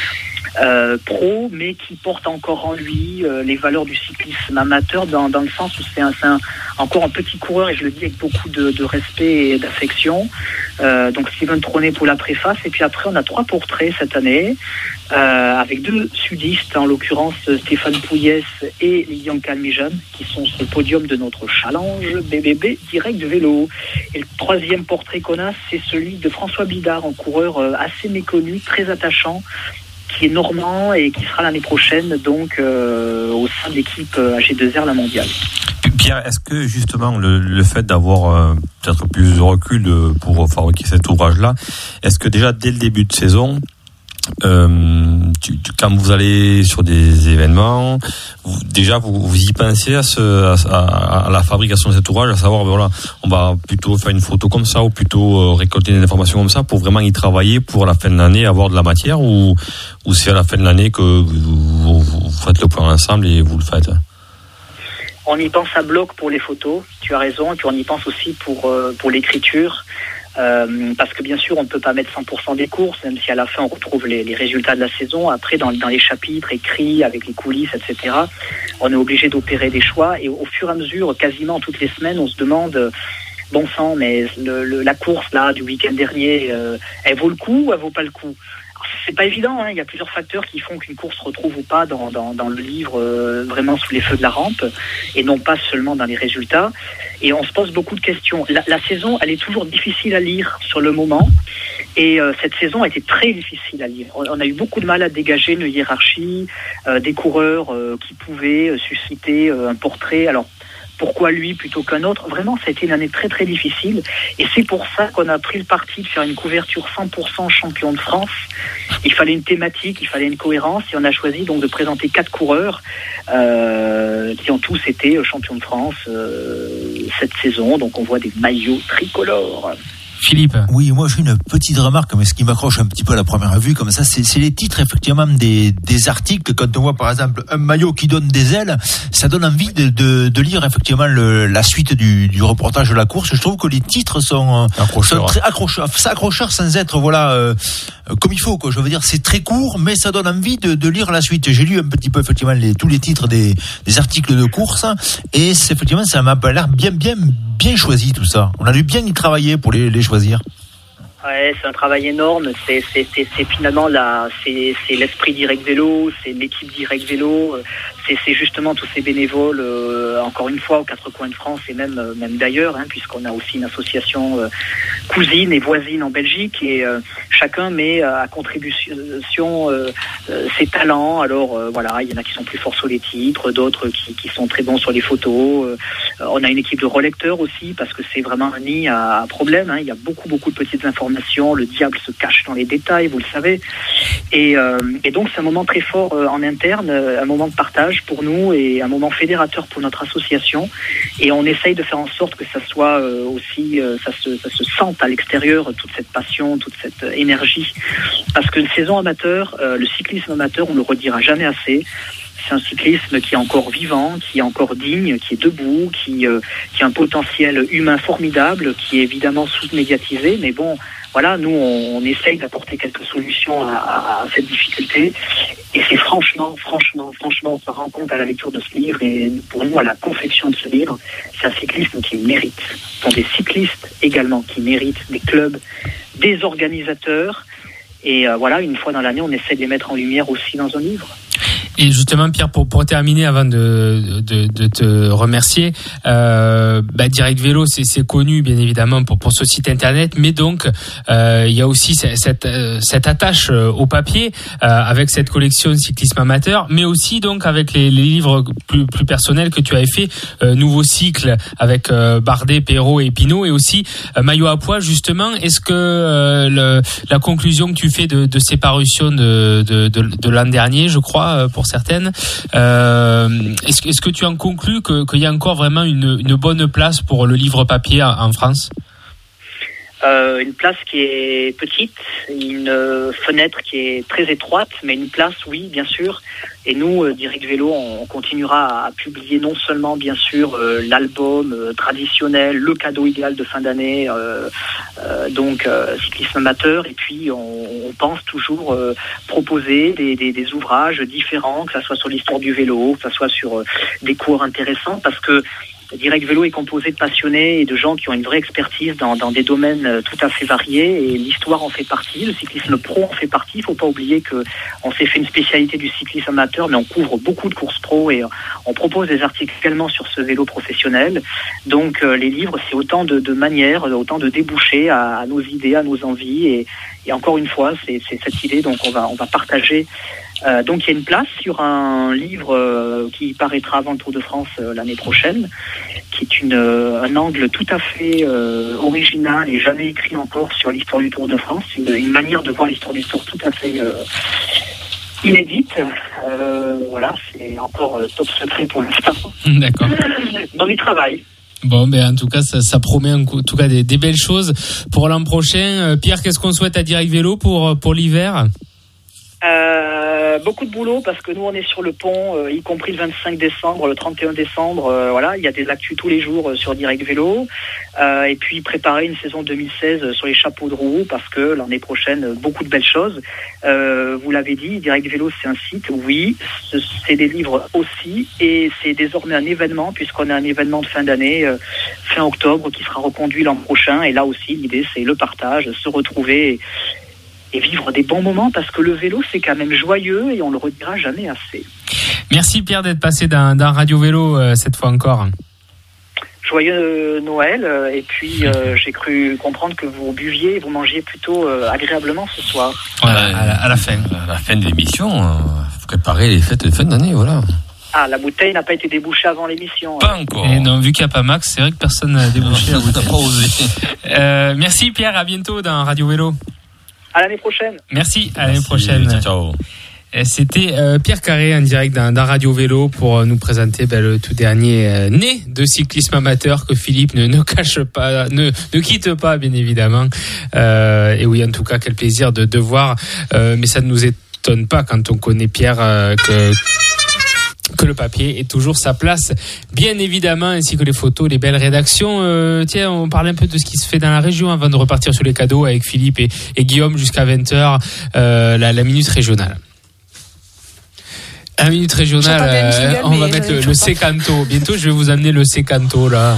pro, mais qui porte encore en lui les valeurs du cyclisme amateur dans le sens où c'est encore un petit coureur, et je le dis avec beaucoup de respect et d'affection. Donc Steven Tronet pour la préface, et puis après on a 3 portraits cette année avec 2 sudistes, en l'occurrence Stéphane Pouillès et Lilian Calmejane, qui sont sur le podium de notre challenge BBB Direct de Vélo. Et le 3e portrait qu'on a, c'est celui de François Bidard, un coureur assez méconnu, très attachant, qui est normand et qui sera l'année prochaine donc au sein de l'équipe AG2R La Mondiale. Pierre, est-ce que justement le fait d'avoir peut-être plus de recul pour fabriquer cet ouvrage-là, est-ce que déjà dès le début de saison, quand vous allez sur des événements, vous y pensez à la fabrication de cet ouvrage, à savoir voilà, on va plutôt faire une photo comme ça ou plutôt récolter des informations comme ça pour vraiment y travailler pour la fin de l'année, avoir de la matière, ou c'est à la fin de l'année que vous faites le point ensemble et vous le faites? On y pense à bloc pour les photos, tu as raison, et puis on y pense aussi pour l'écriture. Parce que bien sûr on ne peut pas mettre 100% des courses, même si à la fin on retrouve les résultats de la saison. Après dans les chapitres écrits avec les coulisses, etc., on est obligé d'opérer des choix, et au fur et à mesure, quasiment toutes les semaines, on se demande bon sang, mais la course là du week-end dernier, elle vaut le coup ou elle vaut pas le coup? c'est pas évident, hein. Il y a plusieurs facteurs qui font qu'une course se retrouve ou pas dans le livre vraiment sous les feux de la rampe, et non pas seulement dans les résultats. Et on se pose beaucoup de questions. La saison, elle est toujours difficile à lire sur le moment, et cette saison a été très difficile à lire. On a eu beaucoup de mal à dégager une hiérarchie, des coureurs qui pouvaient susciter un portrait. Alors, pourquoi lui plutôt qu'un autre? Vraiment, ça a été une année très très difficile, et c'est pour ça qu'on a pris le parti de faire une couverture 100% champion de France. Il fallait une thématique, il fallait une cohérence, et on a choisi donc de présenter 4 coureurs qui ont tous été champions de France cette saison. Donc on voit des maillots tricolores. Philippe. Oui, moi j'ai une petite remarque, mais ce qui m'accroche un petit peu à la première vue, comme ça, c'est les titres effectivement des articles. Quand on voit par exemple un maillot qui donne des ailes, ça donne envie de lire effectivement la suite du reportage de la course. Je trouve que les titres sont très accrocheurs sans être comme il faut, quoi. Je veux dire, c'est très court, mais ça donne envie de lire la suite. J'ai lu un petit peu effectivement tous les titres des articles de course, et effectivement ça m'a l'air bien choisi tout ça. On a dû bien y travailler pour les choisir. Ouais, c'est un travail énorme. C'est finalement c'est l'esprit Direct Vélo, c'est l'équipe Direct Vélo, c'est justement tous ces bénévoles, encore une fois aux 4 coins de France et même d'ailleurs, hein, puisqu'on a aussi une association cousine et voisine en Belgique, et chacun met à contribution ses talents. Alors voilà, il y en a qui sont plus forts sur les titres, d'autres qui sont très bons sur les photos. On a une équipe de relecteurs aussi, parce que c'est vraiment un nid à problème, hein. Il y a beaucoup de petites informations. Le diable se cache dans les détails, vous le savez. Et donc c'est un moment très fort en interne, un moment de partage pour nous et un moment fédérateur pour notre association. Et on essaye de faire en sorte que ça soit aussi, ça se sente à l'extérieur, toute cette passion, toute cette énergie. Parce qu'une saison amateur, le cyclisme amateur, on ne le redira jamais assez. C'est un cyclisme qui est encore vivant, qui est encore digne, qui est debout, qui a un potentiel humain formidable, qui est évidemment sous-médiatisé. Mais bon, voilà, nous, on essaye d'apporter quelques solutions à cette difficulté. Et c'est franchement, on se rend compte à la lecture de ce livre, et pour nous, à la confection de ce livre, c'est un cyclisme qui mérite. Ce sont des cyclistes également qui méritent, des clubs, des organisateurs. Et voilà, une fois dans l'année, on essaie de les mettre en lumière aussi dans un livre. Et justement, Pierre, pour terminer, avant de te remercier, Direct Vélo, c'est connu bien évidemment pour ce site internet, mais donc il y a aussi cette attache au papier avec cette collection cyclisme amateur, mais aussi donc avec les livres plus personnels que tu avais fait, Nouveau Cycle avec Bardet, Perrault et Pinot, et aussi Maillot à pois. Justement, est-ce que la conclusion que tu fais de ces parutions de l'an dernier, je crois, pour certaines, est-ce que tu en conclus qu'il y a encore vraiment une bonne place pour le livre papier en France? Une place qui est petite, une fenêtre qui est très étroite, mais une place, oui, bien sûr. Et nous, Direct Vélo, on continuera à publier non seulement, bien sûr, l'album traditionnel, le cadeau idéal de fin d'année, donc cyclisme amateur, et puis on pense toujours proposer des ouvrages différents, que ça soit sur l'histoire du vélo, que ça soit sur des cours intéressants, parce que Direct Vélo est composé de passionnés et de gens qui ont une vraie expertise dans des domaines tout à fait variés, et l'histoire en fait partie, le cyclisme pro en fait partie. Il ne faut pas oublier qu'on s'est fait une spécialité du cyclisme amateur, mais on couvre beaucoup de courses pro, et on propose des articles également sur ce vélo professionnel. Donc les livres, c'est autant de manières, autant de débouchés à nos idées, à nos envies, et encore une fois, c'est cette idée, donc on va partager. Donc il y a une place sur un livre qui paraîtra avant le Tour de France l'année prochaine, qui est un angle tout à fait original et jamais écrit encore sur l'histoire du Tour de France, une manière de voir l'histoire du Tour tout à fait inédite. Voilà, c'est encore top secret pour l'instant. D'accord. Dans le travail. Bon, en tout cas, ça promet en tout cas des belles choses pour l'an prochain. Pierre, qu'est-ce qu'on souhaite à Direct Vélo pour l'hiver? Beaucoup de boulot, parce que nous on est sur le pont, y compris le 25 décembre, le 31 décembre, voilà, il y a des actus tous les jours sur Direct Vélo, et puis préparer une saison 2016 sur les chapeaux de roue, parce que l'année prochaine, beaucoup de belles choses. Vous l'avez dit, Direct Vélo, c'est un site, oui, c'est des livres aussi, et c'est désormais un événement, puisqu'on a un événement de fin d'année, fin octobre, qui sera reconduit l'an prochain, et là aussi l'idée c'est le partage, se retrouver vivre des bons moments, parce que le vélo, c'est quand même joyeux et on le redira jamais assez. Merci Pierre d'être passé dans Radio Vélo cette fois encore. Joyeux Noël, et puis j'ai cru comprendre que vous buviez et vous mangiez plutôt agréablement ce soir. À la fin de l'émission, faut préparer les fêtes de fin d'année, voilà. Ah, la bouteille n'a pas été débouchée avant l'émission. Pas encore. Et non, vu qu'il n'y a pas Max, c'est vrai que personne n'a débouché la bouteille. T'as pas osé. Merci Pierre, à bientôt dans Radio Vélo. À l'année prochaine. Merci, à l'année prochaine. Ciao. C'était Pierre Carré en direct dans Radio Vélo pour nous présenter le tout dernier né de cyclisme amateur que Philippe ne cache pas, ne quitte pas bien évidemment. Et oui, en tout cas, quel plaisir de voir. Mais ça ne nous étonne pas quand on connaît Pierre que le papier est toujours sa place, bien évidemment, ainsi que les photos, les belles rédactions. Tiens, on parlait un peu de ce qui se fait dans la région avant de repartir sur les cadeaux avec Philippe et Guillaume jusqu'à 20h, la minute régionale. La minute régionale, on va mettre le Secanto. Bientôt, je vais vous amener le Secanto, là.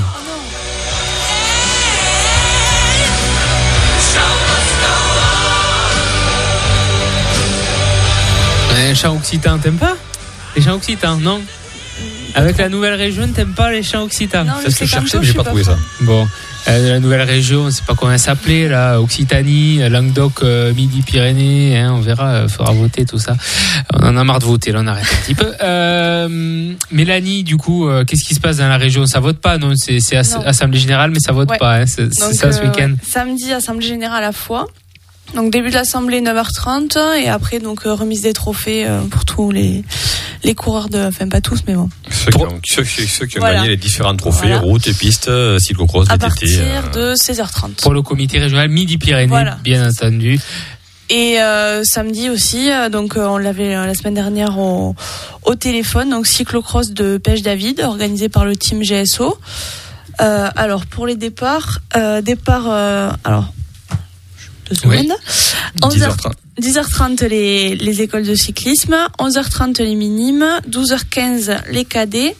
Les chants occitans, t'aimes pas? Les chants occitans, non? Avec la nouvelle région, t'aimes pas les chants occitans? Non, c'est ce que je cherchais, mais j'ai pas trouvé ça. Bon, la nouvelle région, on sait pas comment elle s'appelait, là, Occitanie, Languedoc, Midi-Pyrénées, hein, on verra, faudra voter tout ça. On en a marre de voter, là, on arrête un petit peu. Mélanie, du coup, qu'est-ce qui se passe dans la région? Ça vote pas, non? C'est Assemblée Générale, mais ça vote pas, hein, c'est ça ce week-end. Samedi, Assemblée Générale à Foix. Donc début de l'assemblée 9h30 et après donc remise des trophées pour tous les coureurs enfin pas tous mais bon. Ceux qui ont gagné les différents trophées, route et piste, cyclocross, VTT. À partir de 16h30. Pour le comité régional Midi-Pyrénées, bien entendu. Et samedi aussi, donc on l'avait la semaine dernière au téléphone, donc cyclocross de Pêche David organisé par le team GSO. Alors pour les départs, alors 2 secondes. 10h30 les écoles de cyclisme, 11h30 les minimes, 12h15 les cadets,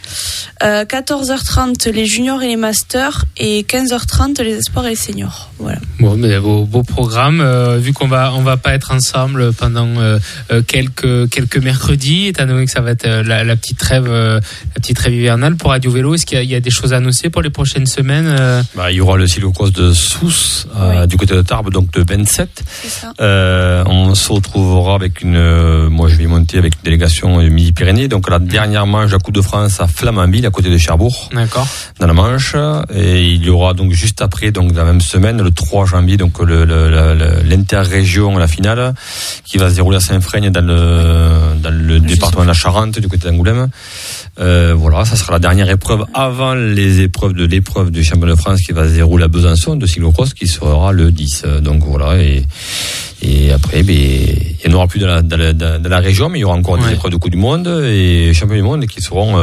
14h30 les juniors et les masters et 15h30 les espoirs et les seniors. Voilà. Bon, mais beau programme. Vu qu'on va pas être ensemble pendant quelques mercredis, étant donné que ça va être la petite trêve hivernale pour Radio Vélo, est-ce qu'il y a des choses à annoncer pour les prochaines semaines? Il y aura le cyclocross de Sousse du côté de Tarbes, donc de 27. C'est ça. On se retrouvera avec moi je vais monter avec une délégation Midi-Pyrénées, donc la dernière manche de la Coupe de France à Flamanville à côté de Cherbourg. D'accord. Dans la Manche, et il y aura donc juste après, donc la même semaine, le 3 janvier, donc l'interrégion, la finale, qui va se dérouler à Saint-Freigne dans le département de la Charente, du côté d'Angoulême. Voilà, ça sera la dernière épreuve avant l'épreuve du championnat de France qui va se dérouler à Besançon de cyclocross, qui sera le 10. Donc voilà, et après, il n'y en aura plus dans la région, mais il y aura encore des épreuves de Coupe du Monde et championnat du monde qui seront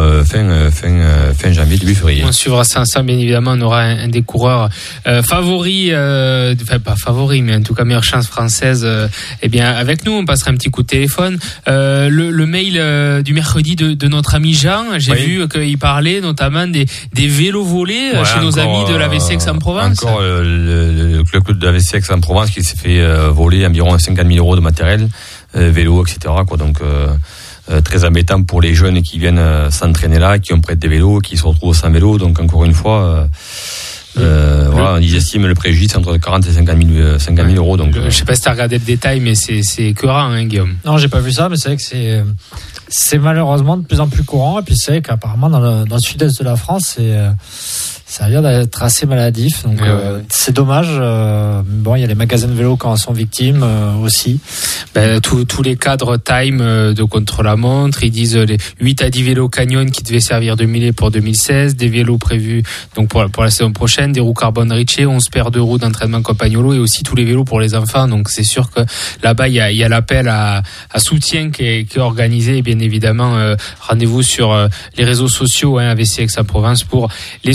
fin janvier, début février. On suivra ça bien évidemment. On aura un des coureurs favoris, enfin pas favoris, mais en tout cas meilleure chance française. Avec nous, on passera un petit coup de téléphone. Le mail du mercredi de notre ami Jean, j'ai vu qu'il parlait notamment des vélos volés chez nos amis de l'AVC Aix-en-Provence. Encore le club de l'AVC Aix-en-Provence qui s'est fait voler environ 50 000 euros de matériel, vélo, etc. Donc très embêtant pour les jeunes qui viennent s'entraîner là, qui ont prêté des vélos, qui se retrouvent sans vélo. Donc encore une fois, ils estiment le préjudice entre 40 et 50 000 euros. Donc, je sais pas si tu as regardé le détail, mais c'est écœurant, hein, Guillaume. Non, j'ai pas vu ça, mais c'est vrai que c'est malheureusement de plus en plus courant. Et puis c'est vrai qu'apparemment dans le sud-est de la France, ça a l'air d'être assez maladif, donc c'est dommage. Bon, il y a les magasins de vélos qui en sont victimes aussi. Tous les cadres time de contre-la-montre, ils disent les 8 à 10 vélos Canyon qui devaient servir de millet pour 2016, des vélos prévus donc pour la saison prochaine, des roues carbone Ritchey, 11 paires de roues d'entraînement Compagnolo et aussi tous les vélos pour les enfants. Donc c'est sûr que là-bas il y a l'appel à soutien qui est organisé, et bien évidemment rendez-vous sur les réseaux sociaux AVC Aix-en-Provence pour les soutenir.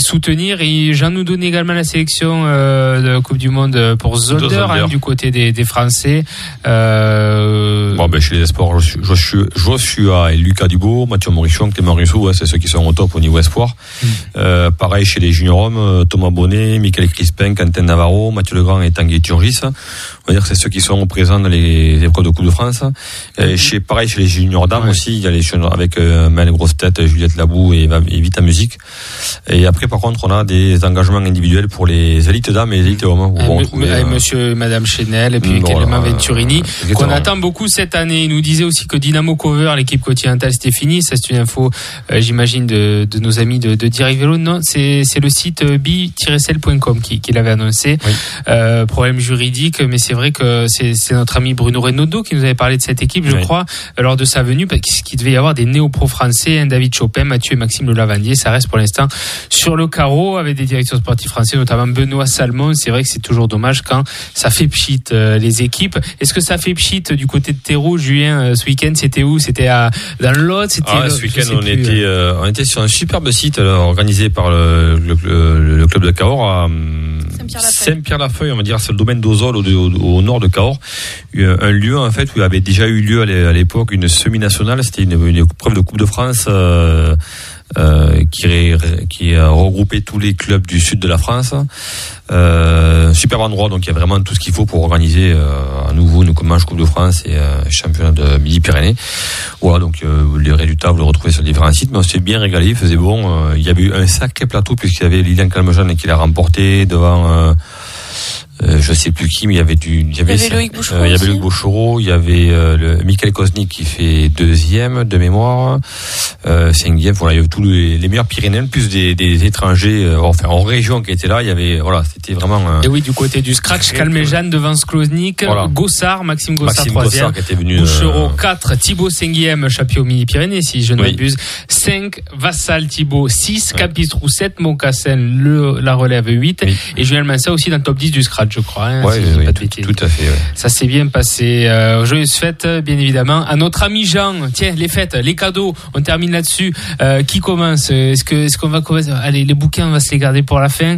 revenir. Et Jean nous donne également la sélection de la Coupe du Monde pour Zolder, du côté des Français. Chez les espoirs, Joshua et Lucas Dubo, Mathieu Morichon, Clément Rousseau, c'est ceux qui sont au top au niveau espoir. Pareil chez les juniors hommes, Thomas Bonnet, Michael Crispin, Quentin Navarro, Mathieu Legrand et Tanguy Turgis. On va dire que c'est ceux qui sont présents dans les épreuves de Coupe de France. Pareil chez les juniors dames aussi, il y a les juniors avec Mel Grosse-Tête, Juliette Labou et Vita Musique. Et après, par contre, on a des engagements individuels pour les élites dames et les élites hommes. Monsieur et Madame Chenel et puis Clément Venturini, qu'on attend beaucoup cette année. Il nous disait aussi que Dynamo Cover, l'équipe continentale, c'était fini. Ça, c'est une info, j'imagine, de nos amis de Direct Vélo. Non, c'est le site bi-cell.com qui l'avait annoncé. Oui. Problème juridique, mais c'est vrai que c'est notre ami Bruno Renaudot qui nous avait parlé de cette équipe, je crois, lors de sa venue, parce qu'il devait y avoir des néo-pros français, David Chopin, Mathieu et Maxime Le Lavandier. Ça reste pour l'instant sur le carreau avec des directeurs sportifs français, notamment Benoît Salmon. C'est vrai que c'est toujours dommage quand ça fait pchit les équipes. Est-ce que ça fait pchit du côté de Terreau, Julien? Ce week-end, c'était où? C'était dans le Lot? Ce week-end, on était sur un superbe site organisé par le club de Cahors à Saint-Pierre-la-Feuille, on va dire, c'est le domaine d'Ozol au nord de Cahors. Un lieu, en fait, où il avait déjà eu lieu à l'époque une semi-nationale. C'était une épreuve de Coupe de France qui a regroupé tous les clubs du sud de la France. Superbe endroit, donc il y a vraiment tout ce qu'il faut pour organiser à nouveau une manche Coupe de France et championnat de Midi-Pyrénées. Voilà, donc les résultats vous les retrouvez sur différents sites, mais on s'est bien régalé, il faisait bon. Il y avait eu un sacré plateau puisqu'il y avait Lilian Calmejane qui l'a remporté devant je sais plus qui, mais il y avait Loïc Bouchereau, il y avait Loïc Bouchereau, il y avait Michael Koznik qui fait 2e de mémoire, 5e. Voilà, il y avait tous les meilleurs Pyrénéens, plus des étrangers, en région qui étaient là. Il y avait, c'était vraiment. Et oui, du côté du scratch, Calmejane devant Skloznik, Gossard, Maxime Gossard 3e, qui était venu, Bouchereau 4, Thibaut 5e, champion Midi-Pyrénées, si je ne m'abuse, 5, Vassal Thibaut 6, Capistrou 7, Mocassin la relève 8, et Julien Massa aussi dans le top 10 du scratch, je crois. Tout à fait. Ouais. Ça s'est bien passé. Joyeuses fêtes, bien évidemment. À notre ami Jean, tiens, les fêtes, les cadeaux, on termine là-dessus. Qui commence? Est-ce qu'on va commencer? Allez, les bouquins, on va se les garder pour la fin.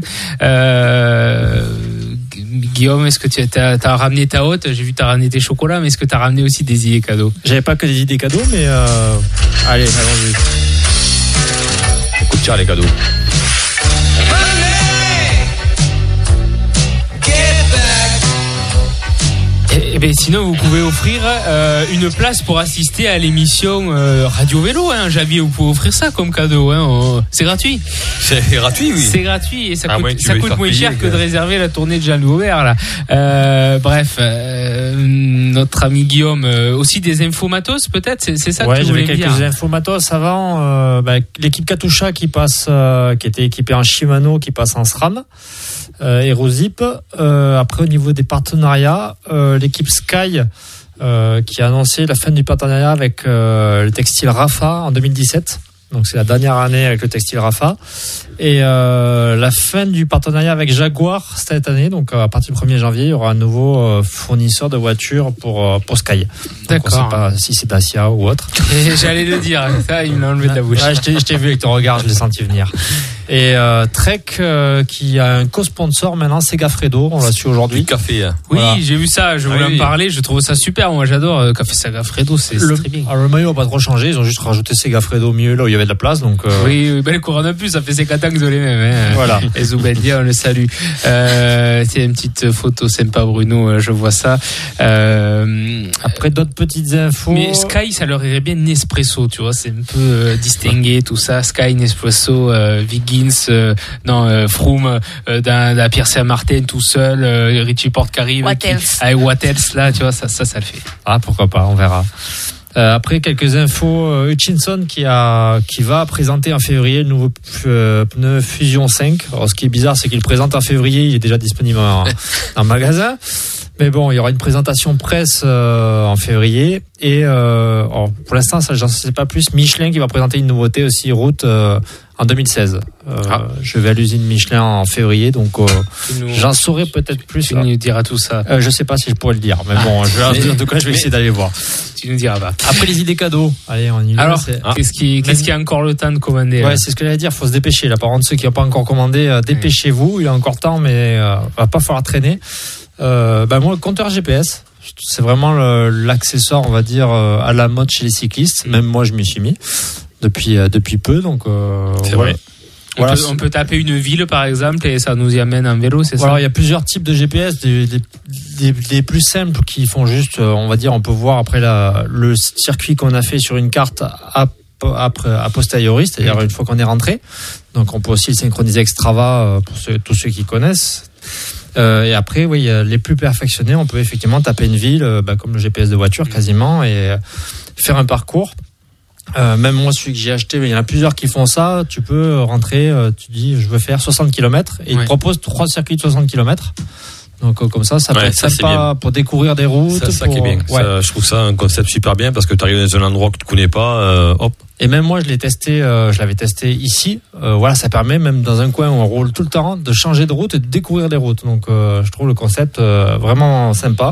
Guillaume, est-ce que tu as ramené ta hôte? J'ai vu que tu as ramené tes chocolats, mais est-ce que tu as ramené aussi des idées cadeaux? J'avais pas que des idées cadeaux, mais allez, allons-y. Écoute, tiens, les cadeaux. Eh bien, sinon, vous pouvez offrir une place pour assister à l'émission Radio Vélo. Javier, vous pouvez offrir ça comme cadeau. C'est gratuit. C'est gratuit, oui. C'est gratuit et ça coûte moins cher que de réserver la tournée de Jean-Louis Aubert. Là. Bref, notre ami Guillaume, aussi des infos matos, peut-être. C'est ça que tu voulais me dire. Quelques infos matos avant. L'équipe Katusha qui était équipée en Shimano, qui passe en SRAM. Aerozip. Après, au niveau des partenariats, l'équipe Sky qui a annoncé la fin du partenariat avec le textile Rafa en 2017. Donc c'est la dernière année avec le textile Rafa. Et la fin du partenariat avec Jaguar cette année. Donc à partir du 1er janvier, il y aura un nouveau fournisseur de voitures pour Sky. D'accord. Donc, on ne sait pas si c'est Dacia ou autre. Et j'allais le dire, ça il me l'a enlevé de la bouche. Je t'ai vu avec ton regard, je l'ai senti venir. Et Trek qui a un co-sponsor maintenant, Segafredo, on l'a su aujourd'hui. Du café. Oui, voilà. J'ai vu ça, je voulais en parler, je trouve ça super. Moi j'adore Café Segafredo, c'est très bien. Le maillot n'a pas trop changé, ils ont juste rajouté Segafredo au milieu là où il y avait de la place. Donc, Oui, les Corona Plus, ça fait 50 ans qu'ils ont les mêmes. Voilà. Et Zoubendia, on le salue. C'est une petite photo sympa, Bruno, je vois ça. Après d'autres petites infos. Mais Sky, ça leur irait bien Nespresso, tu vois, c'est un peu distingué tout ça. Sky, Nespresso, Wiggins, Froome, dans Pierre Saint-Martin tout seul, Richie Porte qui arrive. Avec What Else, là, tu vois, ça le fait. Ah, pourquoi pas, on verra. Après, quelques infos. Hutchinson qui va présenter en février le nouveau pneu Fusion 5. Alors, ce qui est bizarre, c'est qu'il le présente en février, il est déjà disponible en magasin. Mais bon, il y aura une présentation presse en février. Et pour l'instant, ça, j'en sais pas plus. Michelin qui va présenter une nouveauté aussi, route En 2016. Je vais à l'usine Michelin en février, donc j'en saurai peut-être plus. Tu nous diras tout ça. Je sais pas si je pourrais le dire, mais bon, en tout cas, je vais essayer d'aller voir. Tu nous diras pas. Après les idées cadeaux, allez, on y va. Alors, qu'est-ce qui a encore le temps de commander? Ouais, c'est ce que j'allais dire. Faut se dépêcher. Là, par contre, ceux qui n'ont pas encore commandé, dépêchez-vous. Il y a encore temps, mais va pas falloir traîner. Moi, le compteur GPS. C'est vraiment l'accessoire, on va dire, à la mode chez les cyclistes. Même moi, je m'y suis mis depuis peu. Donc, c'est vrai. On peut taper une ville, par exemple, et ça nous y amène en vélo, c'est ça? Il y a plusieurs types de GPS, des plus simples qui font juste, on va dire, on peut voir après le circuit qu'on a fait sur une carte a posteriori, c'est-à-dire une fois qu'on est rentré. Donc, on peut aussi le synchroniser avec Strava pour tous ceux qui connaissent. Et après, oui, les plus perfectionnés, on peut effectivement taper une ville, comme le GPS de voiture quasiment, et faire un parcours. Même moi, celui que j'ai acheté, il y en a plusieurs qui font ça. Tu peux rentrer, tu dis, je veux faire 60 km, et ils te proposent 3 circuits de 60 km. Donc comme ça peut être sympa pour découvrir des routes. C'est ça qui est bien. Ça, je trouve ça un concept super bien parce que tu arrives dans un endroit que tu connais pas, hop. Et même moi, je l'avais testé ici. Ça permet même dans un coin où on roule tout le temps de changer de route et de découvrir des routes. Donc je trouve le concept vraiment sympa.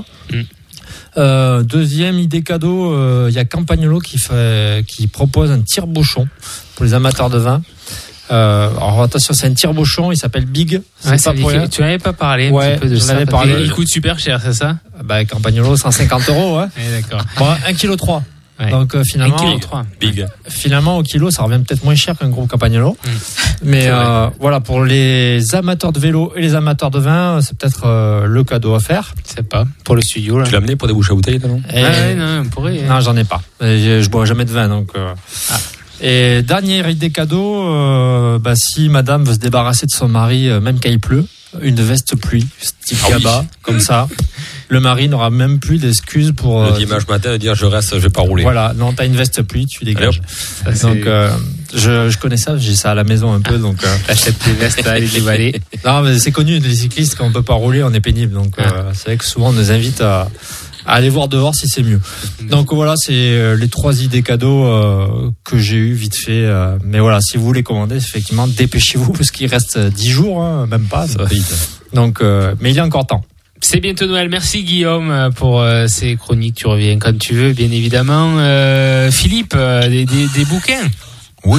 Deuxième idée cadeau, il y a Campagnolo qui propose un tire-bouchon pour les amateurs de vin. Alors attention, c'est un tire-bouchon, il s'appelle Big. Tu n'avais pas parlé un petit peu de ça. Il coûte super cher, c'est ça? Campagnolo, 150 €. Ouais. D'accord. 1,3 kg. Ouais. Donc finalement, 1,3 kg. Big. Finalement, au kilo, ça revient peut-être moins cher qu'un gros Campagnolo. Mais pour les amateurs de vélo et les amateurs de vin, c'est peut-être le cadeau à faire. Je sais pas. Pour le studio, là. Tu l'as amené pour des bouches à bouteille, non? Non, on pourrait. Non, j'en ai pas. Je bois jamais de vin, donc. Et dernière idée cadeau, si madame veut se débarrasser de son mari, même quand il pleut, une veste pluie, type cabas, comme ça. Le mari n'aura même plus d'excuses pour... Le dimanche matin, dire je reste, je vais pas rouler. Voilà, non, t'as une veste pluie, tu dégages. Donc, je connais ça, j'ai ça à la maison un peu, donc... T'achètes des vestes à les déballer. Non, mais c'est connu, les cyclistes, quand on peut pas rouler, on est pénible. Donc, c'est vrai que souvent, on nous invite à aller voir dehors si c'est mieux. Donc voilà, c'est les 3 idées cadeaux que j'ai eu vite fait. Mais voilà, si vous voulez commander, effectivement, dépêchez-vous parce qu'il reste 10 jours, même pas. Ça va vite. Donc, mais il y a encore temps. C'est bientôt Noël. Merci Guillaume pour ces chroniques. Tu reviens quand tu veux, bien évidemment. Philippe, des bouquins. Oui,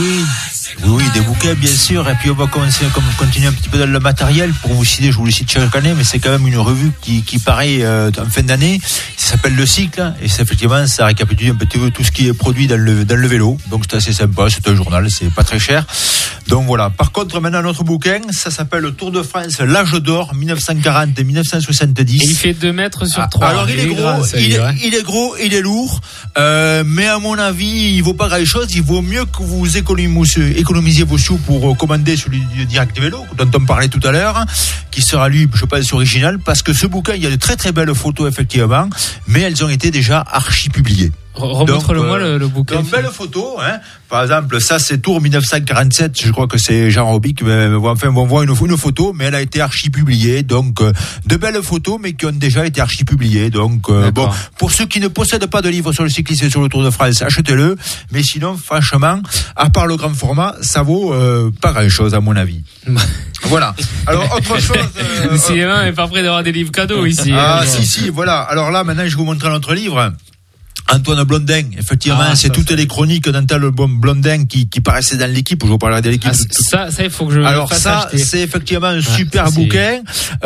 des bouquins bien sûr. Et puis on va continuer un petit peu dans le matériel pour vous citer. Je vous le cite chaque année, mais c'est quand même une revue qui paraît en fin d'année. Ça s'appelle Le Cycle, et effectivement ça récapitule un petit peu tout ce qui est produit dans le vélo. Donc c'est assez sympa. C'est un journal, c'est pas très cher. Donc voilà. Par contre, maintenant notre bouquin, ça s'appelle le Tour de France, l'âge d'or 1940 et 1970. Et il fait 2 mètres sur 3. Alors il est gros, il est gros, il est lourd. Mais à mon avis, il vaut pas grand chose. Il vaut mieux que vous économisez vos sous pour commander celui du Direct Vélo dont on parlait tout à l'heure, qui sera lui, je pense, original, parce que ce bouquin, il y a de très très belles photos effectivement, mais elles ont été déjà archi-publiées. Remontre-le-moi le bouquin. Donc, belle photo, hein. Par exemple, ça c'est Tour 1947, je crois que c'est Jean Robic, enfin on voit une photo, mais elle a été archi-publiée, donc de belles photos, mais qui ont déjà été archi-publiées. Donc pour ceux qui ne possèdent pas de livre sur le cyclisme et sur le Tour de France, achetez-le, mais sinon, franchement, à part le grand format, ça vaut pas grand-chose à mon avis. Voilà. Alors, autre chose... Décidément, on n'est pas prêt d'avoir des livres cadeaux ici. Si, voilà. Alors là, maintenant, je vais vous montrer notre livre. Antoine Blondin, effectivement, c'est toutes les chroniques d'Antoine Blondin qui paraissaient dans l'équipe. Je vous parlerai de l'équipe. Ça, il faut que je. Alors ça, c'est effectivement un super bouquin.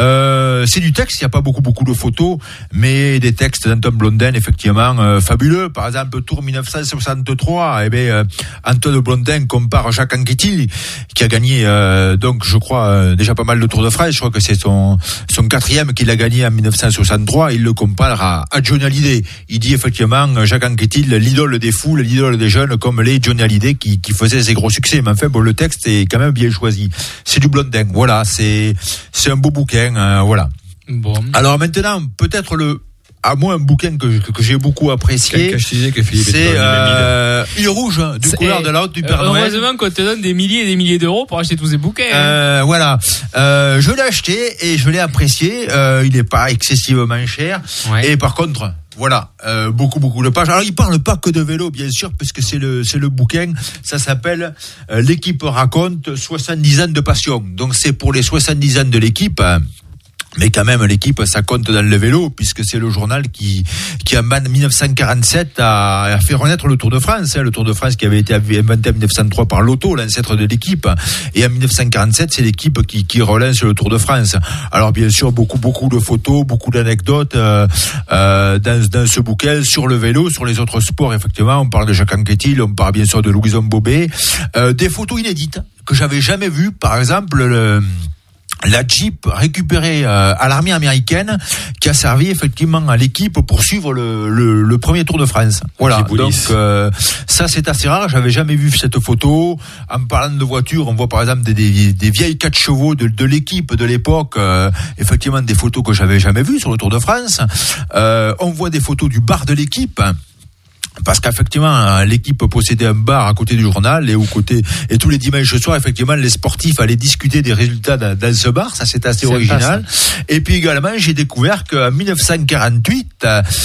C'est du texte. Il n'y a pas beaucoup de photos, mais des textes d'Antoine Blondin, effectivement, fabuleux. Par exemple, Tour 1963. Antoine Blondin compare Jacques Anquetil, qui a gagné, donc, je crois, déjà pas mal de Tours de France. Je crois que c'est son 4e qu'il a gagné en 1963. Il le compare à Johnny Hallyday. Il dit effectivement, Jacques Anquetil, l'idole des foules, l'idole des jeunes, comme les Johnny Hallyday qui faisaient ses gros succès. Mais enfin, le texte est quand même bien choisi. C'est du Blondin. Voilà, c'est un beau bouquin. Voilà. Bon. Alors maintenant, peut-être à moi, un bouquin que j'ai beaucoup apprécié, c'est Il rouge, du couleur de la haute du Père Noël. Heureusement qu'on te donne des milliers et des milliers d'euros pour acheter tous ces bouquins. Voilà. Je l'ai acheté et je l'ai apprécié. Il n'est pas excessivement cher. Ouais. Et par contre, Voilà, beaucoup de pages. Alors il parle pas que de vélo, bien sûr, puisque c'est le bouquin. Ça s'appelle L'équipe raconte 70 ans de passion. Donc c'est pour les 70 ans de l'équipe. Mais quand même, l'équipe, ça compte dans le vélo, puisque c'est le journal qui en 1947 a fait renaître le Tour de France. Le Tour de France qui avait été inventé en 1903 par Lotto, l'ancêtre de l'équipe. Et en 1947, c'est l'équipe qui relance le Tour de France. Alors, bien sûr, beaucoup de photos, beaucoup d'anecdotes, dans ce bouquin sur le vélo, sur les autres sports, effectivement. On parle de Jacques Anquetil, on parle bien sûr de Louison Bobet. Des photos inédites que j'avais jamais vues. Par exemple, la Jeep récupérée à l'armée américaine qui a servi effectivement à l'équipe pour suivre le premier Tour de France. Voilà, donc ça c'est assez rare, j'avais jamais vu cette photo. En parlant de voitures, on voit par exemple des vieilles 4 chevaux de l'équipe de l'époque, effectivement des photos que j'avais jamais vues sur le Tour de France. On voit des photos du bar de l'équipe. Parce qu'effectivement, l'équipe possédait un bar à côté du journal et tous les dimanches soirs, effectivement, les sportifs allaient discuter des résultats dans ce bar. Ça, c'est assez original. Et puis également, j'ai découvert qu'en 1948,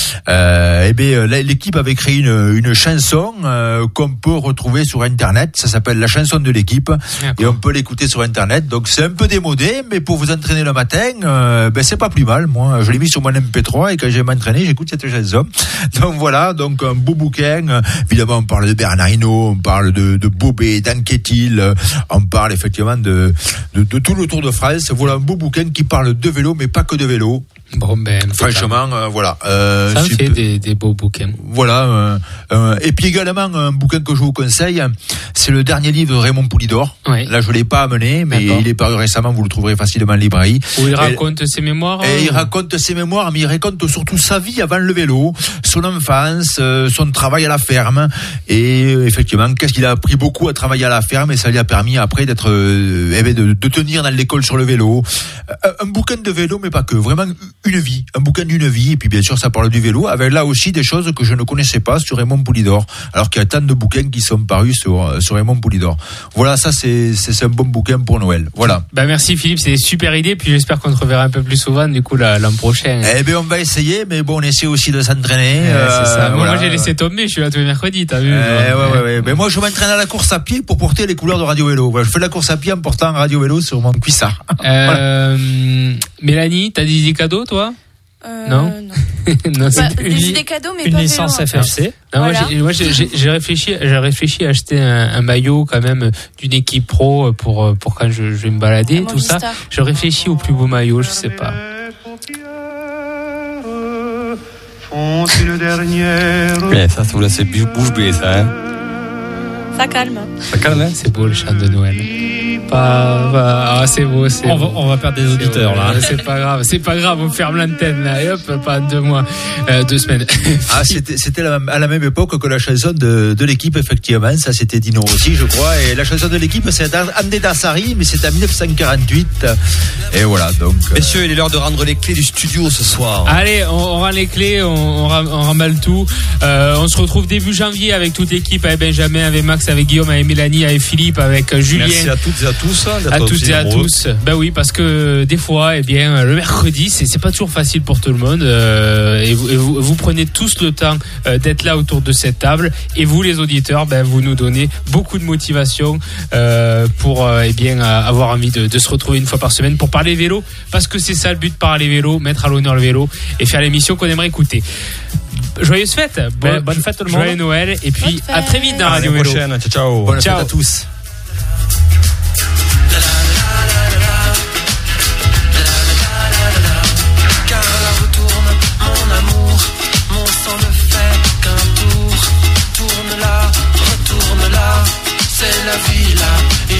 l'équipe avait créé une chanson qu'on peut retrouver sur Internet. Ça s'appelle La chanson de l'équipe. D'accord. Et on peut l'écouter sur Internet. Donc, c'est un peu démodé, mais pour vous entraîner le matin, c'est pas plus mal. Moi, je l'ai mis sur mon MP3 et quand j'ai m'entraîné, j'écoute cette chanson. Donc voilà, donc un beau bouquin. Évidemment, on parle de Bernard Hinault, on parle de Bobet, d'Anquetil, on parle effectivement de tout le Tour de France. Voilà un beau bouquin qui parle de vélo, mais pas que de vélo. Bon, franchement, voilà. Ça me fait des beaux bouquins. Voilà. Et puis également, un bouquin que je vous conseille, c'est le dernier livre de Raymond Poulidor. Oui. Là, je l'ai pas amené, mais il est paru récemment, vous le trouverez facilement en librairie. Où il raconte ses mémoires. Il raconte ses mémoires, mais il raconte surtout sa vie avant le vélo, son enfance, son travail à la ferme. Et effectivement, qu'est-ce qu'il a appris beaucoup à travailler à la ferme, et ça lui a permis après d'être, de tenir dans l'école sur le vélo. Un bouquin de vélo, mais pas que. Vraiment, une vie, un bouquin d'une vie, et puis bien sûr ça parle du vélo, avec là aussi des choses que je ne connaissais pas sur Raymond Poulidor, alors qu'il y a tant de bouquins qui sont parus sur Raymond Poulidor. Voilà, ça c'est un bon bouquin pour Noël. Voilà. Merci Philippe, c'est une super idée, puis j'espère qu'on te reverra un peu plus souvent du coup l'an prochain. On va essayer, mais bon, on essaie aussi de s'entraîner. C'est ça. Voilà. Moi j'ai laissé tomber, je suis là tous les mercredis, t'as vu. Ouais. Mais moi je m'entraîne à la course à pied pour porter les couleurs de Radio Vélo. Voilà, je fais la course à pied en portant Radio Vélo sur mon cuissard. Voilà. Mélanie, t'as des cadeaux toi? Non. Non, des cadeaux, mais une pas licence vélo, FFC. Non, moi, j'ai réfléchi à acheter un maillot quand même d'une équipe pro pour quand je vais me balader, tout ça. Je réfléchis au plus beau maillot, je sais pas. Mais ça vous laisse bouche bée, ça. Hein. Ça calme. Ça calme, hein. C'est beau le chant de Noël. C'est beau. On va perdre des auditeurs beau, là. C'est pas grave, on ferme l'antenne là et hop, pas 2 mois, 2 semaines. C'était à la même époque que la chanson de l'équipe, effectivement. Ça, c'était Dino aussi, je crois. Et la chanson de l'équipe, c'est André Dassari, mais c'est en 1948. Et voilà, donc. Messieurs, il est l'heure de rendre les clés du studio ce soir. Allez, on rend les clés, on remballe tout. On se retrouve début janvier avec toute l'équipe, avec Benjamin, avec Max, avec Guillaume, avec Mélanie, avec Philippe, avec Julien. Merci à toutes et à tous. À toutes et à tous. Oui, parce que des fois, le mercredi, c'est pas toujours facile pour tout le monde. Et vous prenez tous le temps d'être là autour de cette table. Et vous, les auditeurs, vous nous donnez beaucoup de motivation pour avoir envie de se retrouver une fois par semaine pour parler vélo. Parce que c'est ça le but, parler vélo, mettre à l'honneur le vélo et faire l'émission qu'on aimerait écouter. Joyeuses fêtes. Bonne fête tout le monde. Joyeux Noël. Et puis à très vite dans Radio Vélo. Ciao. Bonne fête à tous. C'est la vie là.